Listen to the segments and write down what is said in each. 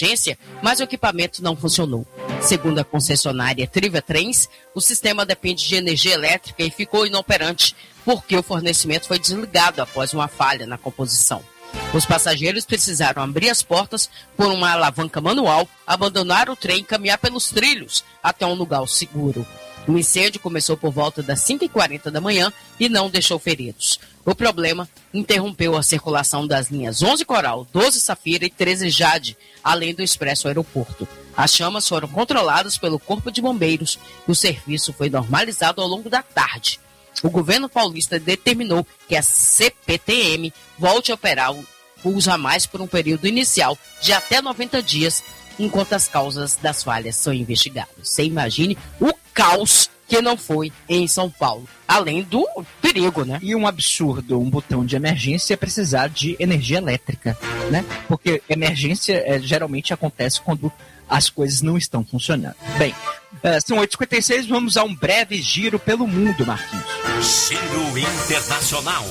emergência, mas o equipamento não funcionou. Segundo a concessionária Triva Trens, o sistema depende de energia elétrica e ficou inoperante porque o fornecimento foi desligado após uma falha na composição. Os passageiros precisaram abrir as portas por uma alavanca manual, abandonar o trem e caminhar pelos trilhos até um lugar seguro. O incêndio começou por volta das 5h40 da manhã e não deixou feridos. O problema interrompeu a circulação das linhas 11 Coral, 12 Safira e 13 Jade, além do Expresso Aeroporto. As chamas foram controladas pelo Corpo de Bombeiros e o serviço foi normalizado ao longo da tarde. O governo paulista determinou que a CPTM volte a operar o Usa Mais por um período inicial de até 90 dias, enquanto as causas das falhas são investigadas. Você imagine o caos que não foi em São Paulo, além do perigo, né? E um absurdo, um botão de emergência precisar de energia elétrica, né? Porque emergência geralmente acontece quando as coisas não estão funcionando. Bem, são 8h56, vamos a um breve giro pelo mundo, Marquinhos. Giro Internacional.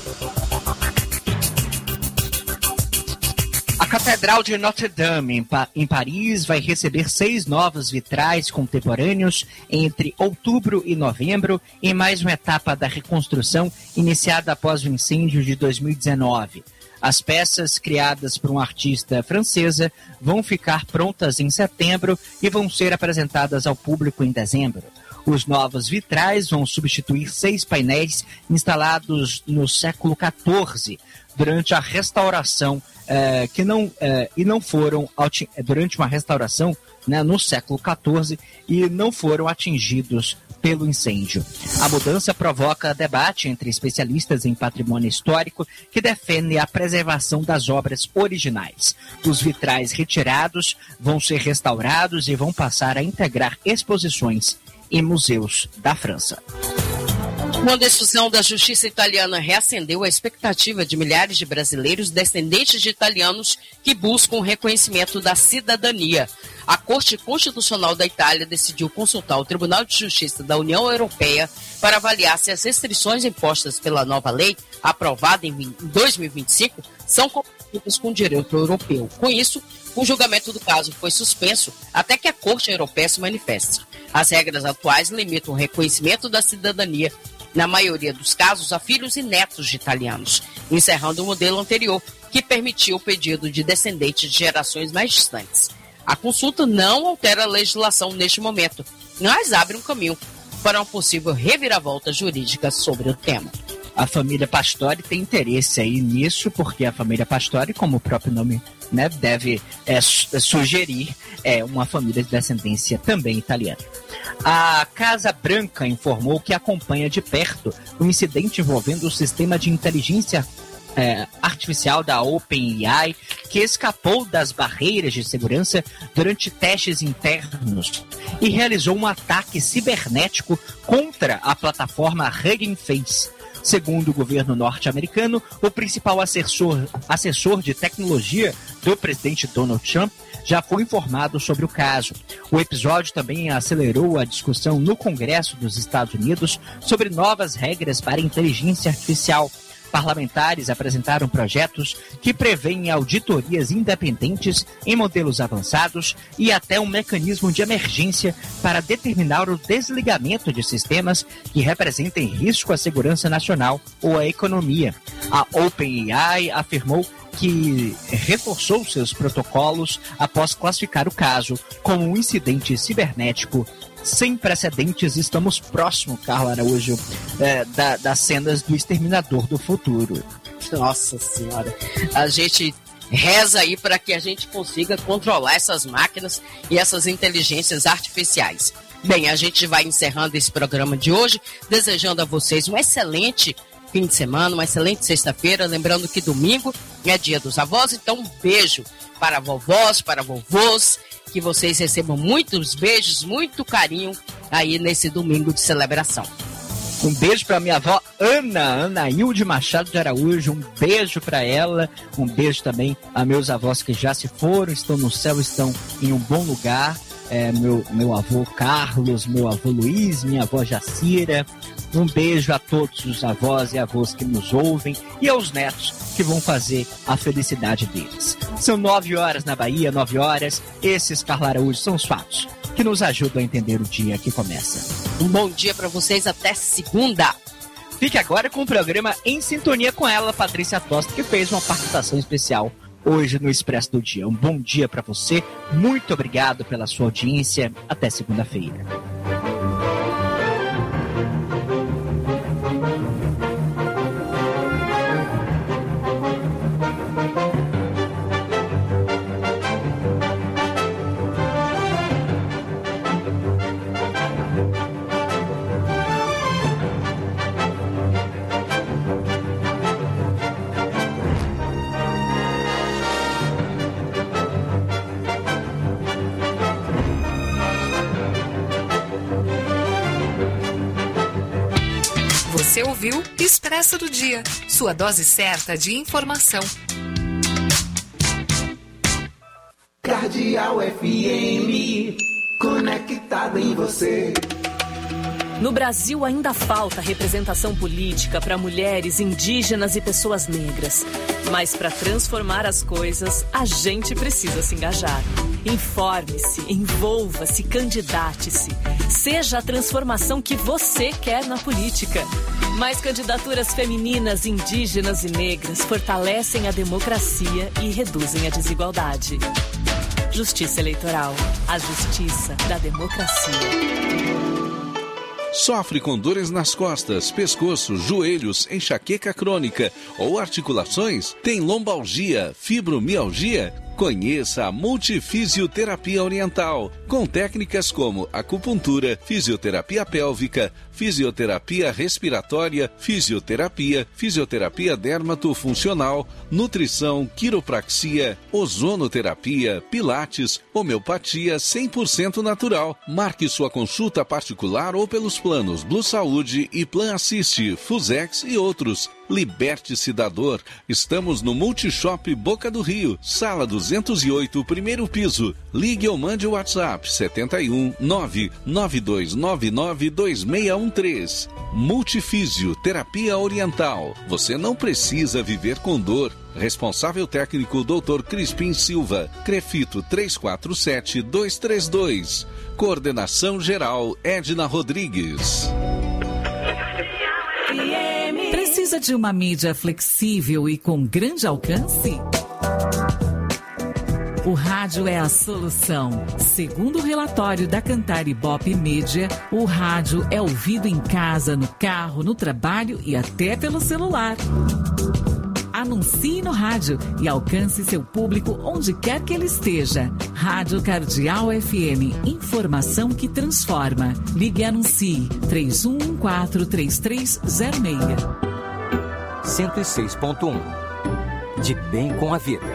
A Catedral de Notre-Dame, em Paris, vai receber 6 novos vitrais contemporâneos entre outubro e novembro, em mais uma etapa da reconstrução iniciada após o incêndio de 2019. As peças, criadas por uma artista francesa, vão ficar prontas em setembro e vão ser apresentadas ao público em dezembro. Os novos vitrais vão substituir 6 painéis instalados no século XIV, durante a restauração durante uma restauração, né, no século XIV, e não foram atingidos pelo incêndio. A mudança provoca debate entre especialistas em patrimônio histórico que defendem a preservação das obras originais. Os vitrais retirados vão ser restaurados e vão passar a integrar exposições em museus da França. Uma decisão da justiça italiana reacendeu a expectativa de milhares de brasileiros descendentes de italianos que buscam o reconhecimento da cidadania. A Corte Constitucional da Itália decidiu consultar o Tribunal de Justiça da União Europeia para avaliar se as restrições impostas pela nova lei, aprovada em 2025, são compatíveis com o direito europeu. Com isso, o julgamento do caso foi suspenso até que a Corte Europeia se manifeste. As regras atuais limitam o reconhecimento da cidadania, na maioria dos casos, a filhos e netos de italianos, encerrando o modelo anterior que permitiu o pedido de descendentes de gerações mais distantes. A consulta não altera a legislação neste momento, mas abre um caminho para uma possível reviravolta jurídica sobre o tema. A família Pastore tem interesse aí nisso, porque a família Pastore, como o próprio nome, né, deve sugerir, uma família de descendência também italiana. A Casa Branca informou que acompanha de perto o incidente envolvendo o sistema de inteligência artificial da OpenAI, que escapou das barreiras de segurança durante testes internos e realizou um ataque cibernético contra a plataforma Hugging Face. Segundo o governo norte-americano, o principal assessor de tecnologia do presidente Donald Trump já foi informado sobre o caso. O episódio também acelerou a discussão no Congresso dos Estados Unidos sobre novas regras para inteligência artificial. Parlamentares apresentaram projetos que prevêem auditorias independentes em modelos avançados e até um mecanismo de emergência para determinar o desligamento de sistemas que representem risco à segurança nacional ou à economia. A OpenAI afirmou que reforçou seus protocolos após classificar o caso como um incidente cibernético sem precedentes. Estamos próximos, Carla Araújo, das cenas do Exterminador do Futuro. Nossa Senhora, a gente reza aí para que a gente consiga controlar essas máquinas e essas inteligências artificiais. Bem, a gente vai encerrando esse programa de hoje, desejando a vocês um excelente fim de semana, uma excelente sexta-feira, lembrando que domingo é dia dos avós, então um beijo para vovós, para vovôs, que vocês recebam muitos beijos, muito carinho aí nesse domingo de celebração. Um beijo para minha avó Ana Hilde Machado de Araújo, um beijo para ela, um beijo também a meus avós que já se foram, estão no céu, estão em um bom lugar. meu avô Carlos, meu avô Luiz, minha avó Jacira. Um beijo a todos os avós e avós que nos ouvem e aos netos que vão fazer a felicidade deles. São 9 horas na Bahia, 9 horas. Esses, Carla Araújo, são os fatos que nos ajudam a entender o dia que começa. Um bom dia para vocês, até segunda. Fique agora com o programa Em Sintonia com ela, Patrícia Tosta, que fez uma participação especial hoje no Expresso do Dia. Um bom dia para você, muito obrigado pela sua audiência, até segunda-feira. Você ouviu Expresso do Dia, sua dose certa de informação. Cardeal FM, conectado em você. No Brasil ainda falta representação política para mulheres, indígenas e pessoas negras. Mas para transformar as coisas, a gente precisa se engajar. Informe-se, envolva-se, candidate-se. Seja a transformação que você quer na política. Mais candidaturas femininas, indígenas e negras fortalecem a democracia e reduzem a desigualdade. Justiça Eleitoral, a justiça da democracia. Sofre com dores nas costas, pescoço, joelhos, enxaqueca crônica ou articulações? Tem lombalgia, fibromialgia? Conheça a Multifisioterapia Oriental, com técnicas como acupuntura, fisioterapia pélvica, fisioterapia respiratória, fisioterapia dermatofuncional, nutrição, quiropraxia, ozonoterapia, pilates, homeopatia 100% natural. Marque sua consulta particular ou pelos planos Blue Saúde e Plan Assist, Fusex e outros. Liberte-se da dor. Estamos no Multishop Boca do Rio, sala 208, primeiro piso. Ligue ou mande o WhatsApp 71 99299 2613. Multifísio Terapia Oriental. Você não precisa viver com dor. Responsável técnico Dr. Crispim Silva. Crefito 347232. Coordenação geral Edna Rodrigues. Precisa de uma mídia flexível e com grande alcance? O rádio é a solução. Segundo o relatório da Cantar Ibope Mídia, o rádio é ouvido em casa, no carro, no trabalho e até pelo celular. Anuncie no rádio e alcance seu público onde quer que ele esteja. Rádio Cardeal FM, informação que transforma. Ligue e anuncie 31143306. 106.1. De bem com a vida.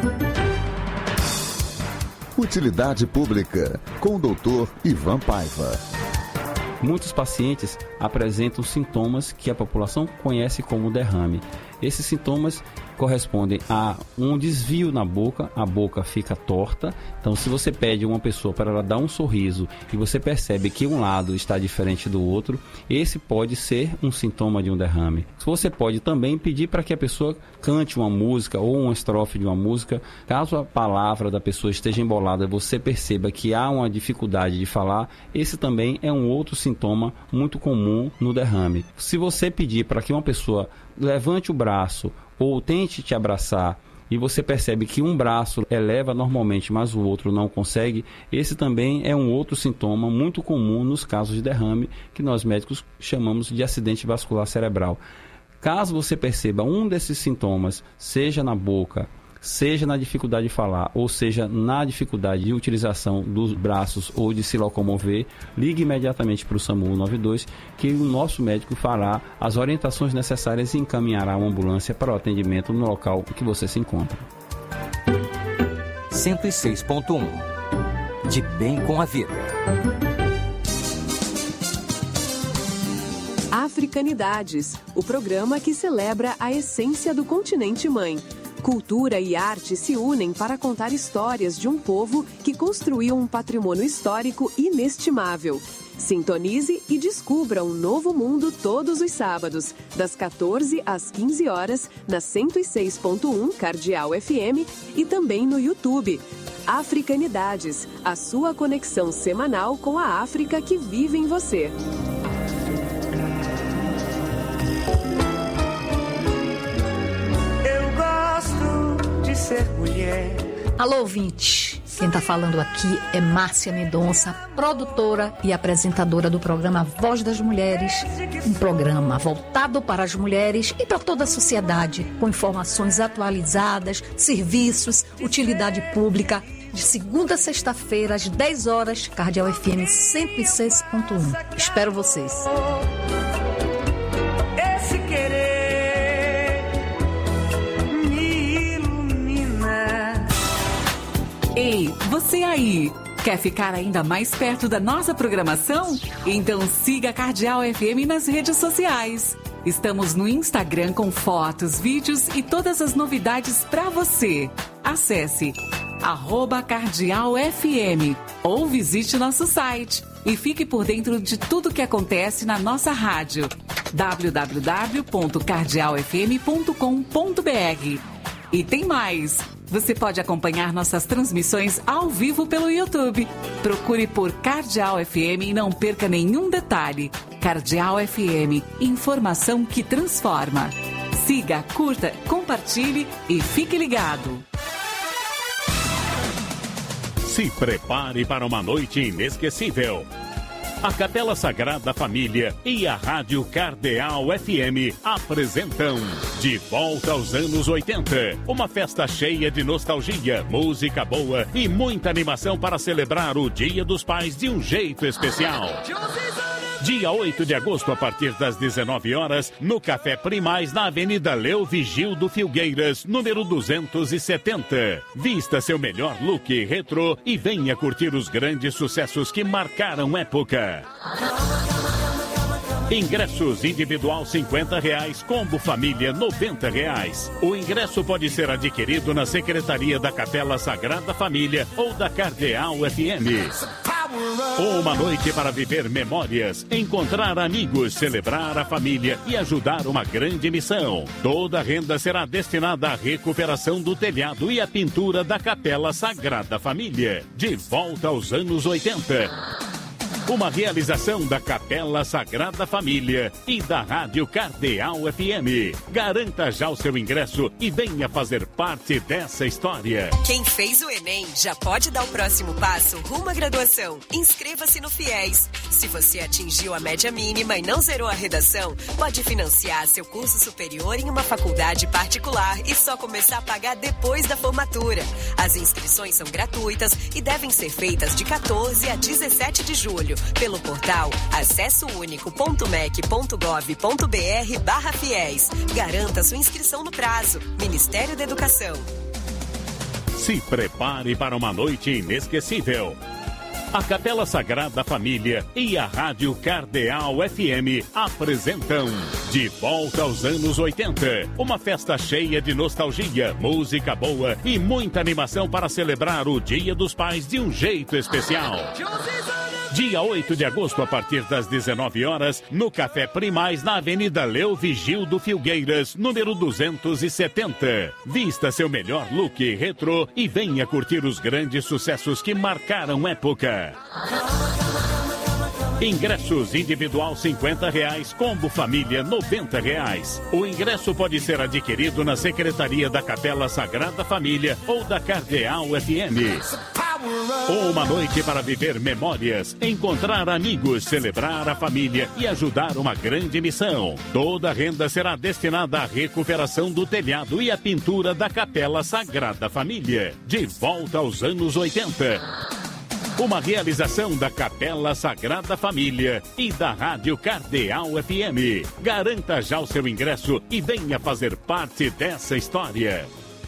Utilidade Pública, com o Dr. Ivan Paiva. Muitos pacientes apresentam sintomas que a população conhece como derrame. Esses sintomas correspondem a um desvio na boca, a boca fica torta. Então, se você pede uma pessoa para ela dar um sorriso e você percebe que um lado está diferente do outro, esse pode ser um sintoma de um derrame. Você pode também pedir para que a pessoa cante uma música ou uma estrofe de uma música. Caso a palavra da pessoa esteja embolada, você perceba que há uma dificuldade de falar, esse também é um outro sintoma muito comum no derrame. Se você pedir para que uma pessoa levante o braço ou tente te abraçar e você percebe que um braço eleva normalmente, mas o outro não consegue, esse também é um outro sintoma muito comum nos casos de derrame, que nós médicos chamamos de acidente vascular cerebral. Caso você perceba um desses sintomas, seja na boca, seja na dificuldade de falar, ou seja na dificuldade de utilização dos braços ou de se locomover, ligue imediatamente para o SAMU 192, que o nosso médico fará as orientações necessárias e encaminhará uma ambulância para o atendimento no local que você se encontra. 106.1. De bem com a vida. Africanidades, o programa que celebra a essência do continente mãe. Cultura e arte se unem para contar histórias de um povo que construiu um patrimônio histórico inestimável. Sintonize e descubra um novo mundo todos os sábados, das 14 às 15 horas, na 106.1 Cardeal FM e também no YouTube. Africanidades, a sua conexão semanal com a África que vive em você. Eu gosto de ser mulher. Alô, ouvinte. Quem está falando aqui é Márcia Mendonça, produtora e apresentadora do programa Voz das Mulheres, um programa voltado para as mulheres e para toda a sociedade, com informações atualizadas, serviços, utilidade pública, de segunda a sexta-feira, às 10 horas, Cardeal FM 106.1. Espero vocês. Esse querer me ilumina. Ei, você aí, quer ficar ainda mais perto da nossa programação? Então siga a Cardeal FM nas redes sociais. Estamos no Instagram com fotos, vídeos e todas as novidades para você. Acesse @CardealFM ou visite nosso site e fique por dentro de tudo que acontece na nossa rádio. www.cardealfm.com.br. E tem mais! Você pode acompanhar nossas transmissões ao vivo pelo YouTube. Procure por Cardeal FM e não perca nenhum detalhe. Cardeal FM, informação que transforma. Siga, curta, compartilhe e fique ligado. Se prepare para uma noite inesquecível. A Capela Sagrada Família e a Rádio Cardeal FM apresentam De Volta aos Anos 80. Uma festa cheia de nostalgia, música boa e muita animação para celebrar o Dia dos Pais de um jeito especial. Dia 8 de agosto, a partir das 19 horas, no Café Primaz, na Avenida Leo Vigildo Filgueiras, número 270. Vista seu melhor look retrô e venha curtir os grandes sucessos que marcaram época. Ingressos individual R$50, combo família R$90. O ingresso pode ser adquirido na Secretaria da Capela Sagrada Família ou da Cardeal FM. Uma noite para viver memórias, encontrar amigos, celebrar a família e ajudar uma grande missão. Toda a renda será destinada à recuperação do telhado e à pintura da Capela Sagrada Família. De volta aos anos 80. Uma realização da Capela Sagrada Família e da Rádio Cardeal FM. Garanta já o seu ingresso e venha fazer parte dessa história. Quem fez o Enem já pode dar o próximo passo rumo à graduação. Inscreva-se no FIES. Se você atingiu a média mínima e não zerou a redação, pode financiar seu curso superior em uma faculdade particular e só começar a pagar depois da formatura. As inscrições são gratuitas e devem ser feitas de 14 a 17 de julho. Pelo portal acessounico.mec.gov.br/fiéis. Garanta sua inscrição no prazo. Ministério da Educação. Se prepare para uma noite inesquecível. A Capela Sagrada Família e a Rádio Cardeal FM apresentam De Volta aos Anos 80. Uma festa cheia de nostalgia, música boa e muita animação para celebrar o Dia dos Pais de um jeito especial. Dia 8 de agosto, a partir das 19 horas, no Café Primaz, na Avenida Leo Vigildo Filgueiras, número 270. Vista seu melhor look retrô e venha curtir os grandes sucessos que marcaram época. Ingressos individual R$50, combo família R$90. O ingresso pode ser adquirido na Secretaria da Capela Sagrada Família ou da Cardeal FM. Uma noite para viver memórias, encontrar amigos, celebrar a família e ajudar uma grande missão. Toda a renda será destinada à recuperação do telhado e à pintura da Capela Sagrada Família. De volta aos anos 80. Uma realização da Capela Sagrada Família e da Rádio Cardeal FM. Garanta já o seu ingresso e venha fazer parte dessa história.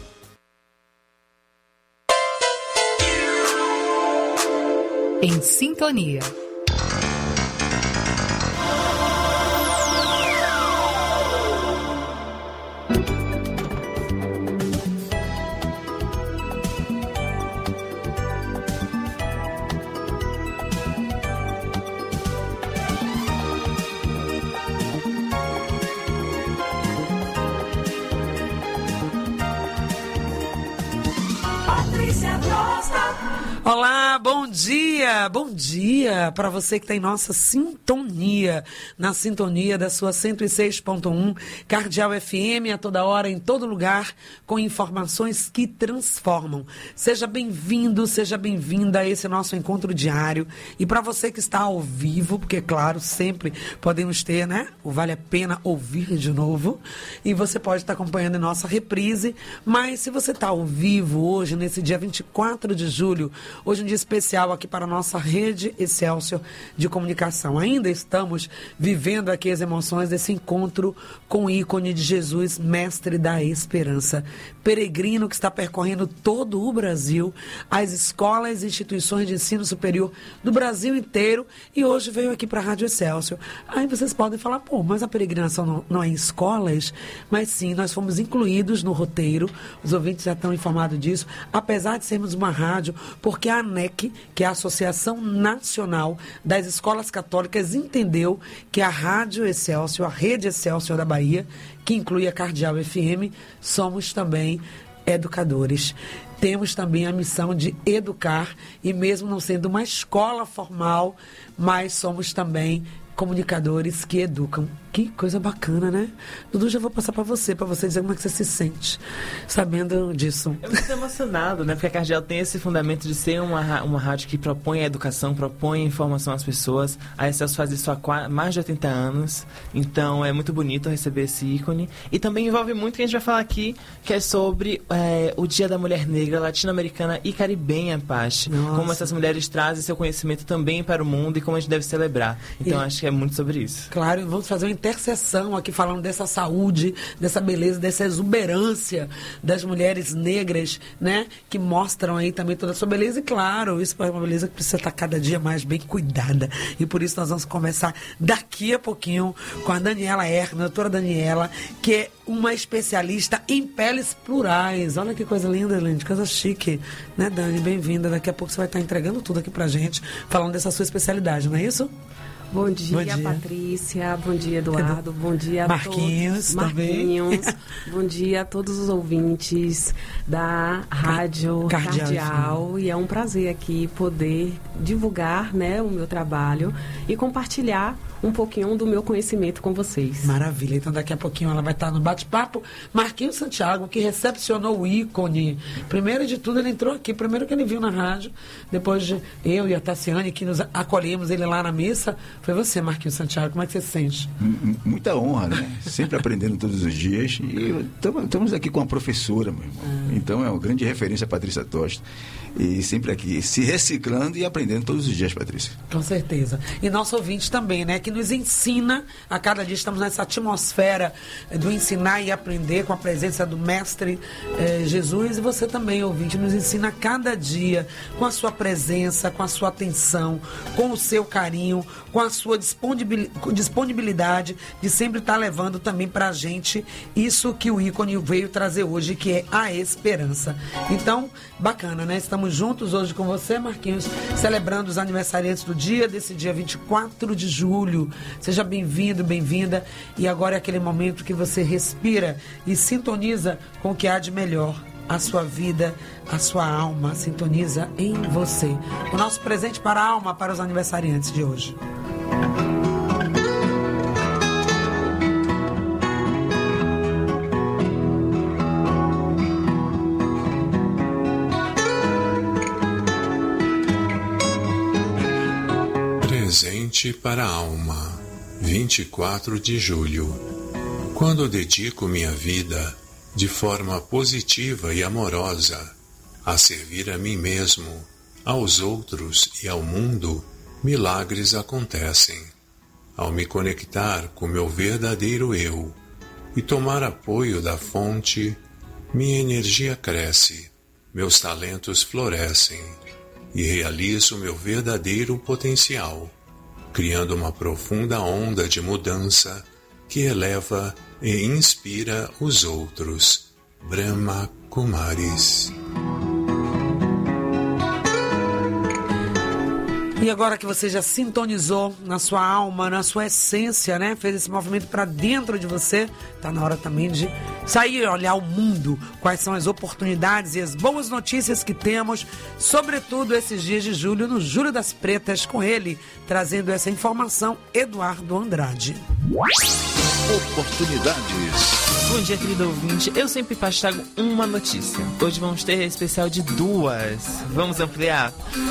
Em sintonia. Olá, bom dia para você que está em nossa sintonia, na sintonia da sua 106.1 Cardeal FM, a toda hora, em todo lugar, com informações que transformam. Seja bem-vindo, seja bem-vinda a esse nosso encontro diário. E para você que está ao vivo, porque claro, sempre podemos ter, né? O Vale a Pena ouvir de novo. E você pode estar acompanhando em nossa reprise, mas se você está ao vivo hoje, nesse dia 24 de julho, hoje um dia especial aqui para a nossa rede Excelsior de comunicação. Ainda estamos vivendo aqui as emoções desse encontro com o ícone de Jesus, mestre da esperança. Peregrino que está percorrendo todo o Brasil, as escolas e instituições de ensino superior do Brasil inteiro, e hoje veio aqui para a Rádio Excelsior. Aí vocês podem falar, pô, mas a peregrinação não é em escolas? Mas sim, nós fomos incluídos no roteiro, os ouvintes já estão informados disso, apesar de sermos uma rádio, porque a ANEC, que é a Associação Nacional das Escolas Católicas, entendeu que a Rádio Excelsior, a Rede Excelsior da Bahia, que inclui a Cardeal FM, somos também educadores. Temos também a missão de educar, e mesmo não sendo uma escola formal, mas somos também comunicadores que educam. Que coisa bacana, né? Dudu, já vou passar para você dizer como é que você se sente sabendo disso. Eu muito emocionado, né? Porque a Cardeal tem esse fundamento de ser uma rádio que propõe a educação, propõe a informação às pessoas. A Excelsior faz isso há mais de 80 anos. Então é muito bonito receber esse ícone. E também envolve muito o que a gente vai falar aqui, que é sobre o Dia da Mulher Negra, latino-americana e caribenha, Paty. Como essas mulheres trazem seu conhecimento também para o mundo e como a gente deve celebrar. Então acho que é muito sobre isso. Claro, vamos fazer uma intercessão aqui falando dessa saúde, dessa beleza, dessa exuberância das mulheres negras, né? Que mostram aí também toda a sua beleza. E claro, isso é uma beleza que precisa estar cada dia mais bem cuidada. E por isso nós vamos conversar daqui a pouquinho com a Daniela Erna, a doutora Daniela, que é uma especialista em peles plurais. Olha que coisa linda, Lindy, coisa chique, né, Dani? Bem-vinda. Daqui a pouco você vai estar entregando tudo aqui pra gente, falando dessa sua especialidade, não é isso? Bom dia, Patrícia. Bom dia, Eduardo. Bom dia a Marquinhos, todos. Marquinhos. Bom dia a todos os ouvintes da Rádio Cardeal. E é um prazer aqui poder divulgar, né, o meu trabalho e compartilhar um pouquinho do meu conhecimento com vocês. Maravilha. Então daqui a pouquinho ela vai estar no bate-papo. Marquinhos Santiago, que recepcionou o ícone. Primeiro de tudo, ele entrou aqui. Primeiro que ele viu na rádio. Depois de eu e a Tassiane, que nos acolhemos ele lá na missa. Foi você, Marquinhos Santiago. Como é que você se sente? Muita honra, né? Sempre aprendendo todos os dias. E estamos aqui com uma professora, meu irmão. Então é uma grande referência a Patrícia Tosta. E sempre aqui, se reciclando e aprendendo todos os dias, Patrícia. Com certeza. E nosso ouvinte também, né? Que nos ensina, a cada dia estamos nessa atmosfera do ensinar e aprender com a presença do Mestre Jesus. E você também, ouvinte, nos ensina a cada dia com a sua presença, com a sua atenção, com o seu carinho, com a sua disponibilidade de sempre estar levando também pra gente isso que o ícone veio trazer hoje, que é a esperança. Então, bacana, né? Estamos juntos hoje com você, Marquinhos, celebrando os aniversariantes do dia, desse dia 24 de julho. Seja bem-vindo, bem-vinda. E agora é aquele momento que você respira e sintoniza com o que há de melhor. A sua vida, a sua alma, sintoniza em você. O nosso presente para a alma, para os aniversariantes de hoje. Presente para a alma, 24 de julho. Quando dedico minha vida de forma positiva e amorosa a servir a mim mesmo, aos outros e ao mundo, milagres acontecem. Ao me conectar com meu verdadeiro eu e tomar apoio da fonte, minha energia cresce, meus talentos florescem e realizo meu verdadeiro potencial, criando uma profunda onda de mudança que eleva e inspira os outros. Brahma Kumaris. E agora que você já sintonizou na sua alma, na sua essência, né? Fez esse movimento para dentro de você, tá na hora também de sair e olhar o mundo. Quais são as oportunidades e as boas notícias que temos, sobretudo esses dias de julho, no Júlio das Pretas, com ele, trazendo essa informação, Eduardo Andrade. Oportunidades. Bom dia, querido ouvinte. Eu sempre trago uma notícia. Hoje vamos ter especial de 2. Vamos ampliar?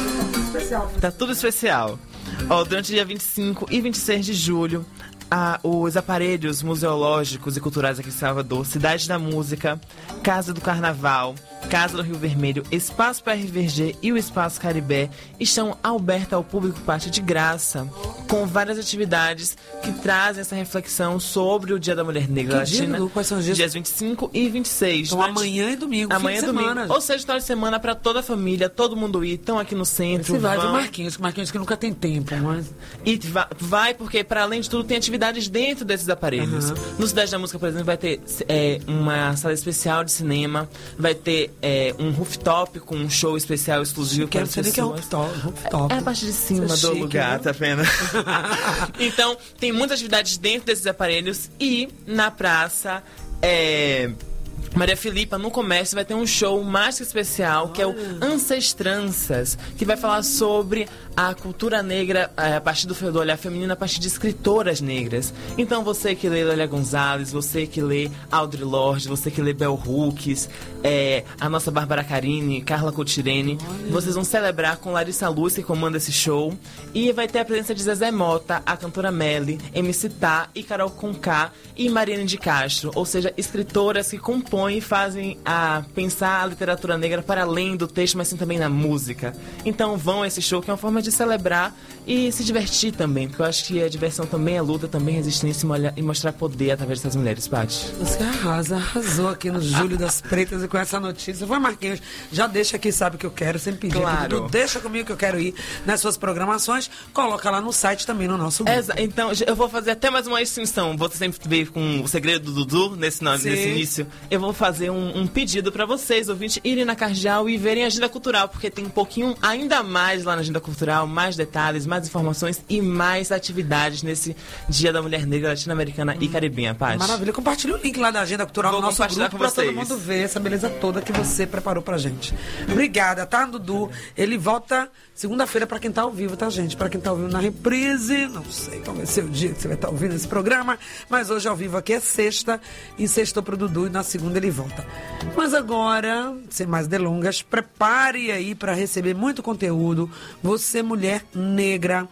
Tá tudo especial. Durante o dia 25 e 26 de julho, os aparelhos museológicos e culturais aqui em Salvador, Cidade da Música, Casa do Carnaval, Casa do Rio Vermelho, Espaço PRVG e o Espaço Caribé estão abertos ao público parte de graça, com várias atividades que trazem essa reflexão sobre o Dia da Mulher Negra Latina. Quais são os dias? Dias 25 e 26. Então amanhã e domingo, amanhã e domingo. Ou seja, final de semana para toda a família, todo mundo ir, estão aqui no centro. Você vai ver o Marquinhos que nunca tem tempo, mas... E vai porque, para além de tudo, tem atividades dentro desses aparelhos. No Cidade da Música, por exemplo, vai ter uma sala especial de cinema, vai ter um rooftop com um show especial exclusivo para as pessoas. Que é rooftop. É a parte de cima do lugar, tá vendo? Então, tem muitas atividades dentro desses aparelhos e na praça... Maria Filipa, no comércio, vai ter um show mais que especial, que é o Ancestranças, que vai falar sobre a cultura negra a partir do olhar feminino, a partir de escritoras negras. Então, você que lê Lélia Gonzalez, você que lê Audre Lorde, você que lê Bell Hooks, a nossa Bárbara Carini, Carla Cotirene, vocês vão celebrar com Larissa Luz, que comanda esse show. E vai ter a presença de Zezé Mota, a cantora Melly, MC Tá e Carol Conká e Mariane de Castro, ou seja, escritoras que compõem e fazem pensar a literatura negra para além do texto, mas sim também na música. Então vão a esse show, que é uma forma de celebrar e se divertir também, porque eu acho que a diversão também é luta, também é resistência e mostrar poder através dessas mulheres, Paty. Você arrasou aqui no Júlio das Pretas e com essa notícia. Foi, Marquinhos, já deixa aqui, sabe o que eu quero, sempre pedir. Claro. Deixa comigo que eu quero ir nas suas programações, coloca lá no site também, no nosso grupo. Então, eu vou fazer até mais uma extensão. Você sempre veio com o segredo do Dudu nesse início. Eu vou fazer um pedido para vocês, ouvintes, irem na Cardeal e verem a agenda cultural, porque tem um pouquinho ainda mais lá na agenda cultural, mais detalhes, mais informações e mais atividades nesse Dia da Mulher Negra Latino-Americana e Caribenha, Paty. Maravilha, compartilha o link lá da agenda cultural no nosso grupo para todo mundo ver essa beleza toda que você preparou pra gente. Obrigada, tá, Dudu? Ele volta segunda-feira para quem tá ao vivo, tá, gente? Para quem tá ao vivo na reprise, não sei qual vai ser o dia que você vai estar ouvindo esse programa, mas hoje ao vivo aqui é sexta e sextou pro Dudu e na segunda ele volta. Mas agora, sem mais delongas, prepare aí para receber muito conteúdo. Você, mulher negra,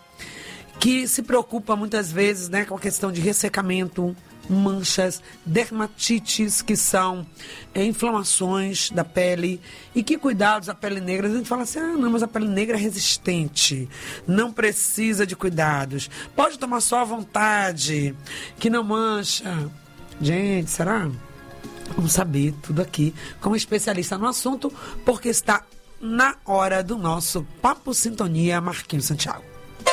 que se preocupa muitas vezes, né, com a questão de ressecamento, manchas, dermatites, que são inflamações da pele. E que cuidados a pele negra? A gente fala assim, não, mas a pele negra é resistente, não precisa de cuidados, pode tomar só à vontade, que não mancha. Gente, será? Vamos saber tudo aqui com um especialista no assunto, porque está na hora do nosso Papo Sintonia, Marquinhos Santiago.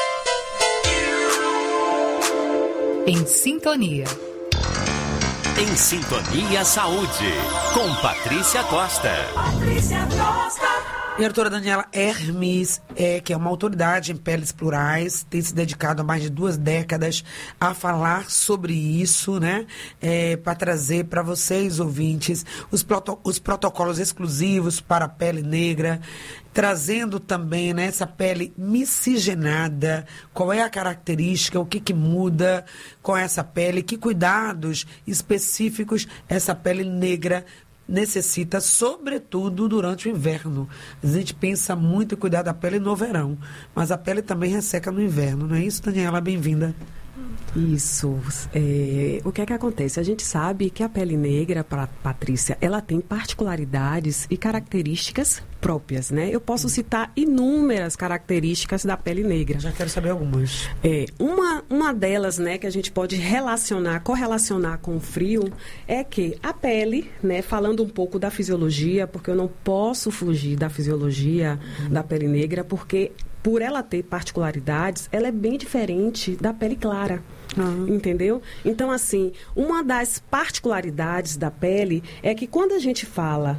Em Sintonia. Em Sintonia Saúde, com Patrícia Costa. E a doutora Daniela Hermes, que é uma autoridade em peles plurais, tem se dedicado há mais de 2 décadas a falar sobre isso, né? Para trazer para vocês, ouvintes, os protocolos exclusivos para a pele negra, trazendo também, né, essa pele miscigenada, qual é a característica, o que muda com essa pele, que cuidados específicos essa pele negra necessita, sobretudo durante o inverno. A gente pensa muito em cuidar da pele no verão, mas a pele também resseca no inverno, não é isso, Daniela? Bem-vinda. Isso. O que é que acontece? A gente sabe que a pele negra, Patrícia, ela tem particularidades e características próprias, né? Eu posso citar inúmeras características da pele negra. Já quero saber algumas. Uma delas, né, que a gente pode correlacionar com o frio, é que a pele, né, falando um pouco da fisiologia, porque eu não posso fugir da fisiologia da pele negra, porque por ela ter particularidades, ela é bem diferente da pele clara. Entendeu? Então, assim, uma das particularidades da pele é que quando a gente fala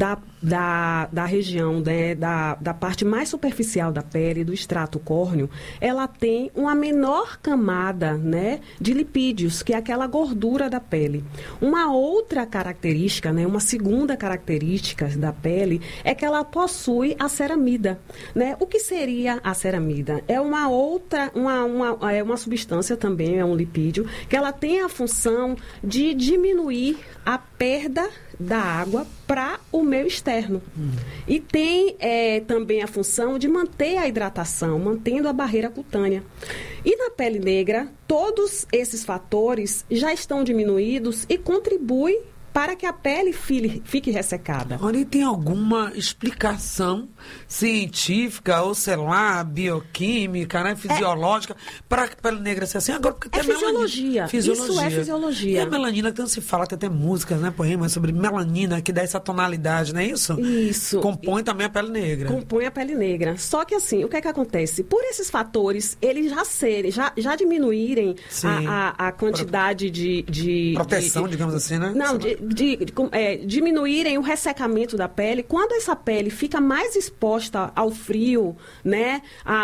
da região, né, da parte mais superficial da pele, do extrato córneo, ela tem uma menor camada, né, de lipídios, que é aquela gordura da pele. Uma outra característica, né, uma segunda característica da pele é que ela possui a ceramida, né? O que seria a ceramida? É uma outra, é uma substância também, é um lipídio, que ela tem a função de diminuir a perda da água para o meio externo. E tem também a função de manter a hidratação, mantendo a barreira cutânea. E na pele negra, todos esses fatores já estão diminuídos e contribuem para que a pele fique ressecada. Olha, e tem alguma explicação científica, ou sei lá, bioquímica, né, fisiológica, para a pele negra ser assim? Agora, porque tem fisiologia. Isso é fisiologia. E a melanina, tanto se fala, tem até músicas, né, poemas sobre melanina, que dá essa tonalidade, não é isso? Isso. Compõe também a pele negra. Compõe a pele negra. Só que assim, o que é que acontece? Por esses fatores, eles já diminuírem a quantidade de proteção, digamos assim, né? Não, diminuírem o ressecamento da pele. Quando essa pele fica mais exposta ao frio, né,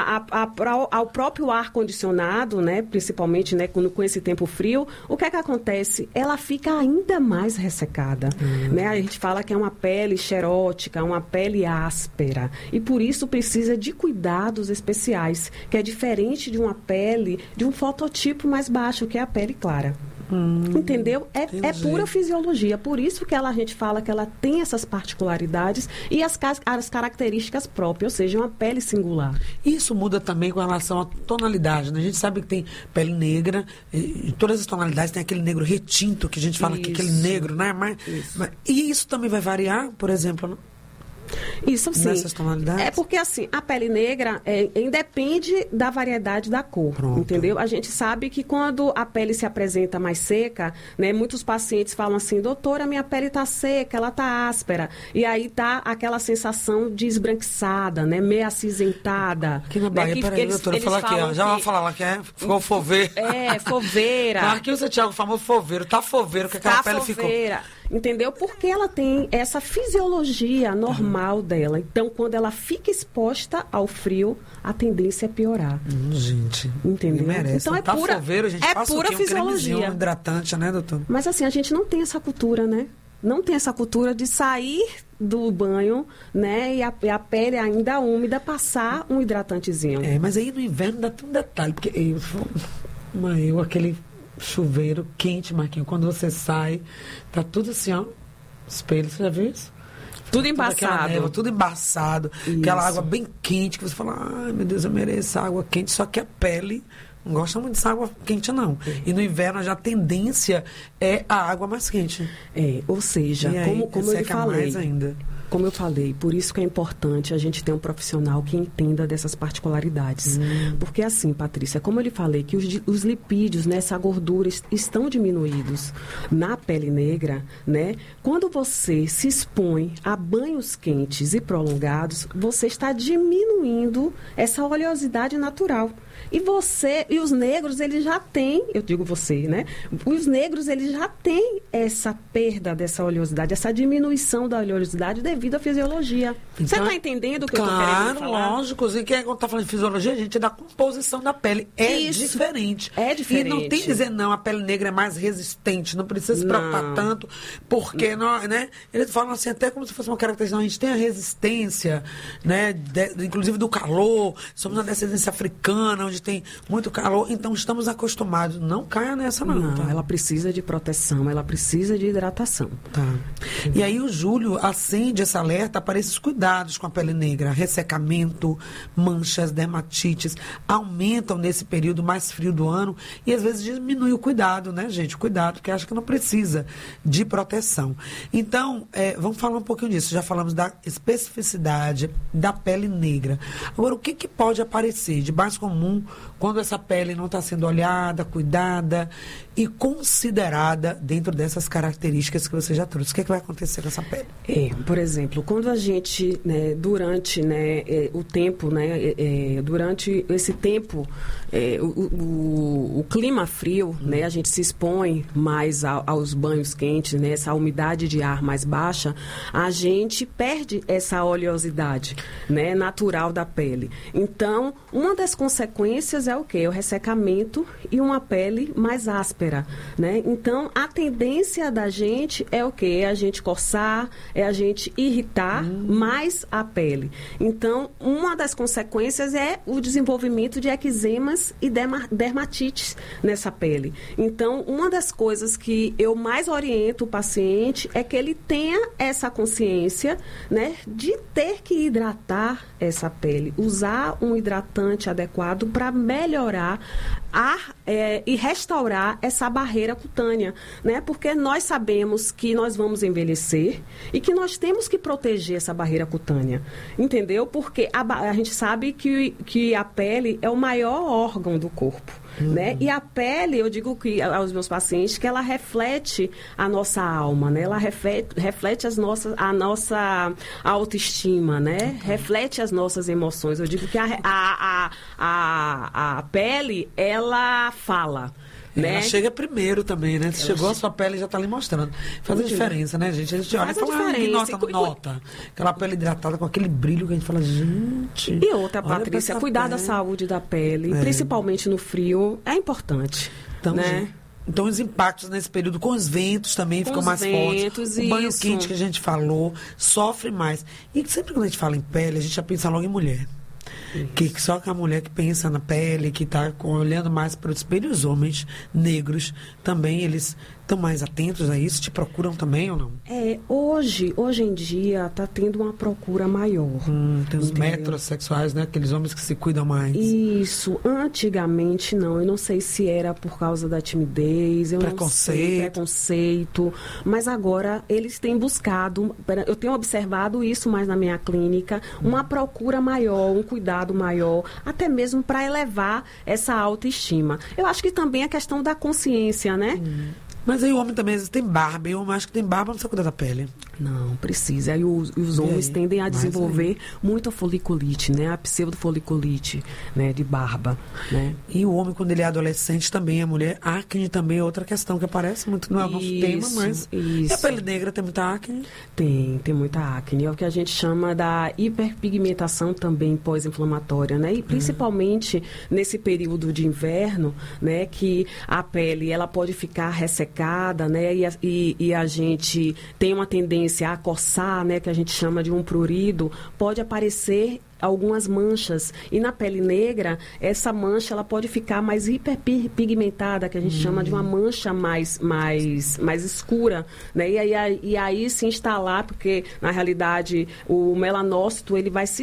ao próprio ar-condicionado, né, principalmente, né, com esse tempo frio, o que é que acontece? Ela fica ainda mais ressecada. Né? A gente fala que é uma pele xerótica, uma pele áspera. E por isso precisa de cuidados especiais, que é diferente de uma pele de um fototipo mais baixo, que é a pele clara. Entendeu? É pura fisiologia. Por isso que a gente fala que ela tem essas particularidades e as características próprias, ou seja, uma pele singular. Isso muda também com relação à tonalidade, né? A gente sabe que tem pele negra, e todas as tonalidades tem aquele negro retinto, que a gente fala que aquele negro, né? E isso também vai variar, por exemplo, não? Isso sim. Nessas tonalidades? É porque assim, a pele negra independe da variedade da cor, entendeu? A gente sabe que quando a pele se apresenta mais seca, né, muitos pacientes falam assim, doutora, minha pele tá seca, ela tá áspera. E aí tá aquela sensação de esbranquiçada, né, meio acinzentada. Aqui na Bahia, né, peraí, doutora, falar aqui, ó. Já vamos falar lá que ficou foveiro. Foveira. Aqui o Santiago famoso foveiro, tá foveiro, que aquela pele ficou... Entendeu? Porque ela tem essa fisiologia normal dela. Então, quando ela fica exposta ao frio, a tendência é piorar. Gente, entendeu? Merece. Então, tá foveiro, a gente passa pura fisiologia. Um hidratante, né, doutor? Mas assim, a gente não tem essa cultura, né? Não tem essa cultura de sair do banho, né, e a pele ainda úmida, passar um hidratantezinho. Mas aí no inverno dá um detalhe, porque aquele chuveiro quente, Marquinhos, quando você sai, tá tudo assim, ó, espelho, você já viu isso? Tudo embaçado. Tudo embaçado, aquela água bem quente, que você fala, ai meu Deus, eu mereço água quente, só que a pele não gosta muito dessa água quente, não. E no inverno já a tendência é a água mais quente. Ou seja, como eu falei, mais ainda. Como eu falei, por isso que é importante a gente ter um profissional que entenda dessas particularidades. Porque assim, Patrícia, como eu lhe falei, que os lipídios, né, essa gordura estão diminuídos na pele negra, né? Quando você se expõe a banhos quentes e prolongados, você está diminuindo essa oleosidade natural. E os negros, eles já têm, eu digo você, né? Os negros, eles já têm essa perda dessa oleosidade, essa diminuição da oleosidade devido à fisiologia. Então, você está entendendo o que eu estou querendo falar? Claro, lógico. E quem está falando de fisiologia, a gente é da composição da pele. Diferente. É diferente. E não tem que dizer, não, a pele negra é mais resistente, não precisa se preocupar tanto, porque, né? Eles falam assim, até como se fosse uma característica, a gente tem a resistência, né? Inclusive do calor, somos uma descendência africana, onde tem muito calor, então estamos acostumados. Não caia nessa, não. Tá? Ela precisa de proteção, ela precisa de hidratação. Tá. E aí o Júlio acende esse alerta para esses cuidados com a pele negra. Ressecamento, manchas, dermatites, aumentam nesse período mais frio do ano e às vezes diminui o cuidado, né, gente? Cuidado, porque acha que não precisa de proteção. Então, vamos falar um pouquinho disso. Já falamos da especificidade da pele negra. Agora, o que pode aparecer de mais comum quando essa pele não está sendo olhada, cuidada e considerada dentro dessas características que você já trouxe? O que vai acontecer com essa pele? Por exemplo, exemplo, quando a gente, né, durante, né, o tempo, né, durante esse tempo, o clima frio, né, a gente se expõe mais aos banhos quentes, né, essa umidade de ar mais baixa, a gente perde essa oleosidade, né, natural da pele. Então, uma das consequências é o quê? O ressecamento e uma pele mais áspera, né? Então, a tendência da gente é o quê? É a gente coçar, é a gente irritar mais a pele. Então, uma das consequências é o desenvolvimento de eczemas e dermatites nessa pele. Então, uma das coisas que eu mais oriento o paciente é que ele tenha essa consciência, né, de ter que hidratar essa pele, usar um hidratante adequado para melhorar e restaurar essa barreira cutânea, né? Porque nós sabemos que nós vamos envelhecer e que nós temos que proteger essa barreira cutânea, entendeu? Porque a gente sabe que a pele é o maior órgão do corpo, né? E a pele, eu digo que aos meus pacientes que ela reflete a nossa alma, né? Ela reflete a nossa autoestima, né? Reflete as nossas emoções. Eu digo que a pele, ela fala. Né? Ela chega primeiro também, né? Você chegou, a sua pele já está ali mostrando. Faz a diferença, né, gente? A gente olha e fala, nota. Aquela pele hidratada com aquele brilho que a gente fala, gente... E outra, Patrícia, cuidar da saúde da pele, principalmente no frio, é importante. Então, né? Então, os impactos nesse período com os ventos também ficam mais fortes. O banho quente que a gente falou, sofre mais. E sempre quando a gente fala em pele, a gente já pensa logo em mulher. Que só que a mulher que pensa na pele, que está olhando mais para o espelho, e os homens negros também, eles estão mais atentos a isso? Te procuram também ou não? Hoje em dia está tendo uma procura maior. Tem os metrosexuais, né? Aqueles homens que se cuidam mais. Isso. Antigamente não. Eu não sei se era por causa da timidez, preconceito. Mas agora eles têm buscado, eu tenho observado isso mais na minha clínica, uma procura maior, um cuidado maior, até mesmo para elevar essa autoestima. Eu acho que também a questão da consciência, né? Mas aí o homem também às vezes tem barba, e o homem acha que tem barba, não precisa cuidar da pele. Não, precisa. E os homens tendem a desenvolver muito a foliculite, né? A pseudofoliculite, né? De barba, né? E o homem, quando ele é adolescente, também, a mulher, acne também é outra questão que aparece muito, não é o nosso tema, mas... E a pele negra tem muita acne? Tem muita acne. É o que a gente chama da hiperpigmentação também pós-inflamatória, né? E principalmente nesse período de inverno, né? Que a pele, ela pode ficar ressecada, né? E a gente tem uma tendência a coçar, né, que a gente chama de um prurido, pode aparecer algumas manchas. E na pele negra, essa mancha ela pode ficar mais hiperpigmentada, que a gente chama de uma mancha mais escura, né? E aí se instalar, porque na realidade o melanócito ele vai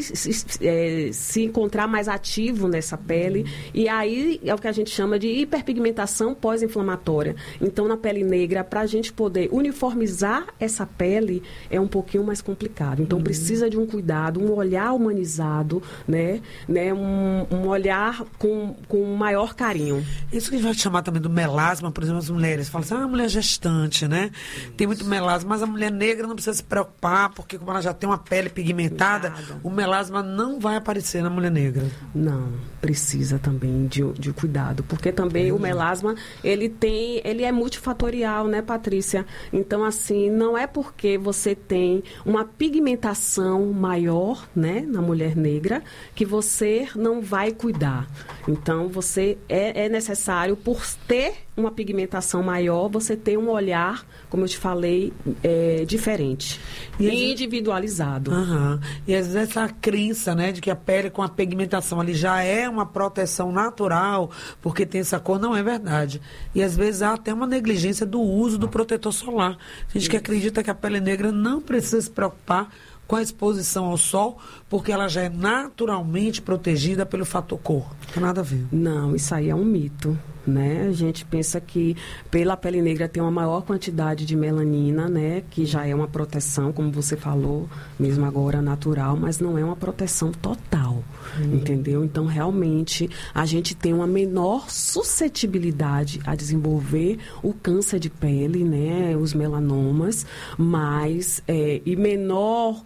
se encontrar mais ativo nessa pele, e aí é o que a gente chama de hiperpigmentação pós-inflamatória. Então na pele negra, para a gente poder uniformizar essa pele, é um pouquinho mais complicado. Então precisa de um cuidado, um olhar humanizado, né? Um olhar com maior carinho. Isso que a gente vai chamar também do melasma, por exemplo, as mulheres falam assim, a mulher gestante, né? Tem muito melasma, mas a mulher negra não precisa se preocupar, porque como ela já tem uma pele pigmentada, o melasma não vai aparecer na mulher negra. Não, precisa também de cuidado, porque também o melasma, ele é multifatorial, né, Patrícia? Então, assim, não é porque você tem uma pigmentação maior, né, na mulher negra, que você não vai cuidar. Então, você é necessário, por ter uma pigmentação maior, você ter um olhar, como eu te falei, diferente. E individualizado. E às vezes essa crença, né, de que a pele com a pigmentação ali já é uma proteção natural, porque tem essa cor, não é verdade. E às vezes há até uma negligência do uso do protetor solar. A gente que acredita que a pele negra não precisa se preocupar com a exposição ao sol, porque ela já é naturalmente protegida pelo fator cor. Não tem nada a ver. Não, isso aí é um mito, né? A gente pensa que pela pele negra tem uma maior quantidade de melanina, né? Que já é uma proteção, como você falou, mesmo agora natural, mas não é uma proteção total. sol, entendeu? Então, realmente, a gente tem uma menor suscetibilidade a desenvolver o câncer de pele, né, os melanomas, mas e menor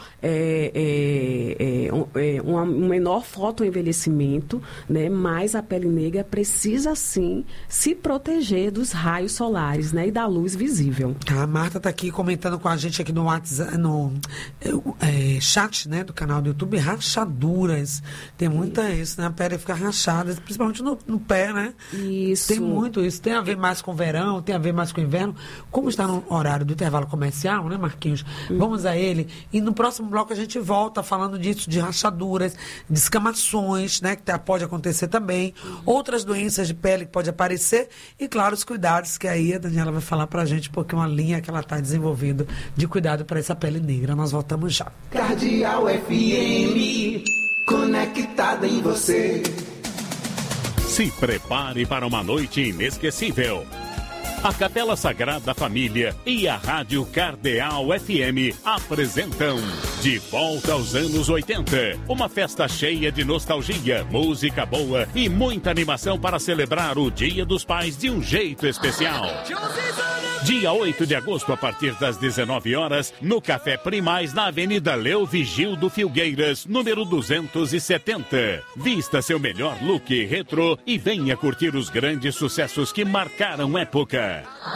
um menor fotoenvelhecimento, né, mas a pele negra precisa sim se proteger dos raios solares, né, e da luz visível. A Marta está aqui comentando com a gente aqui no WhatsApp, no chat, né, do canal do YouTube, rachaduras. Tem muita isso, né? A pele fica rachada, principalmente no pé, né? Isso. Tem muito isso. Tem a ver mais com verão, tem a ver mais com inverno. Como está no horário do intervalo comercial, né, Marquinhos? Vamos a ele. E no próximo bloco a gente volta falando disso, de rachaduras, de escamações, né, que pode acontecer também. Outras doenças de pele que pode aparecer. E, claro, os cuidados que aí a Daniela vai falar pra gente, porque é uma linha que ela está desenvolvendo de cuidado para essa pele negra. Nós voltamos já. Cardeal FM, conectada em você. Se prepare para uma noite inesquecível. A Capela Sagrada Família e a Rádio Cardeal FM apresentam De Volta aos Anos 80. Uma festa cheia de nostalgia, música boa e muita animação para celebrar o Dia dos Pais de um jeito especial. Dia 8 de agosto, a partir das 19 horas, no Café Primaz, na Avenida Leo Vigildo Filgueiras, número 270. Vista seu melhor look retrô e venha curtir os grandes sucessos que marcaram época.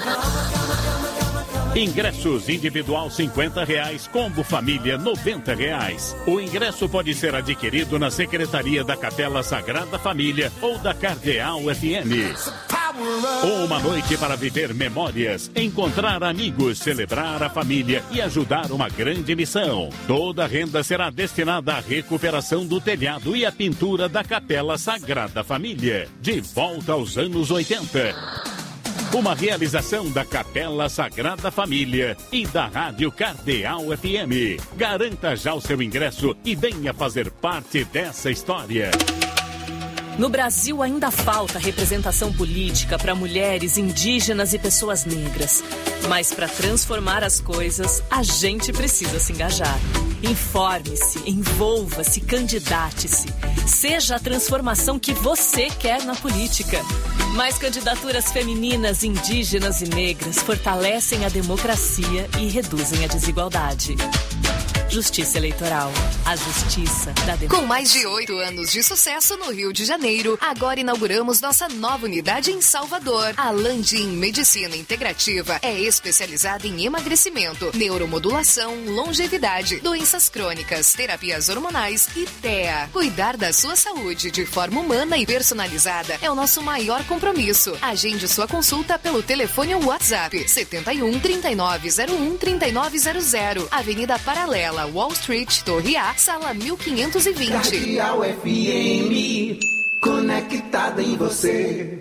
Ingressos individual R$50, combo família R$90. O ingresso pode ser adquirido na Secretaria da Capela Sagrada Família ou da Cardeal FM. Uma noite para viver memórias, encontrar amigos, celebrar a família e ajudar uma grande missão. Toda a renda será destinada à recuperação do telhado e à pintura da Capela Sagrada Família. De volta aos anos 80. Uma realização da Capela Sagrada Família e da Rádio Cardeal FM. Garanta já o seu ingresso e venha fazer parte dessa história. No Brasil ainda falta representação política para mulheres, indígenas e pessoas negras. Mas para transformar as coisas, a gente precisa se engajar. Informe-se, envolva-se, candidate-se. Seja a transformação que você quer na política. Mais candidaturas femininas, indígenas e negras fortalecem a democracia e reduzem a desigualdade. Justiça Eleitoral. A justiça da democracia. Com mais de 8 anos de sucesso no Rio de Janeiro, agora inauguramos nossa nova unidade em Salvador. A Landim Medicina Integrativa é especializada em emagrecimento, neuromodulação, longevidade, doenças crônicas, terapias hormonais e TEA. Cuidar da sua saúde de forma humana e personalizada é o nosso maior compromisso. Agende sua consulta pelo telefone ou WhatsApp 71 3901 3900, Avenida Paralela, Wall Street, Torre A, sala 1520. Cardeal FM, conectada em você.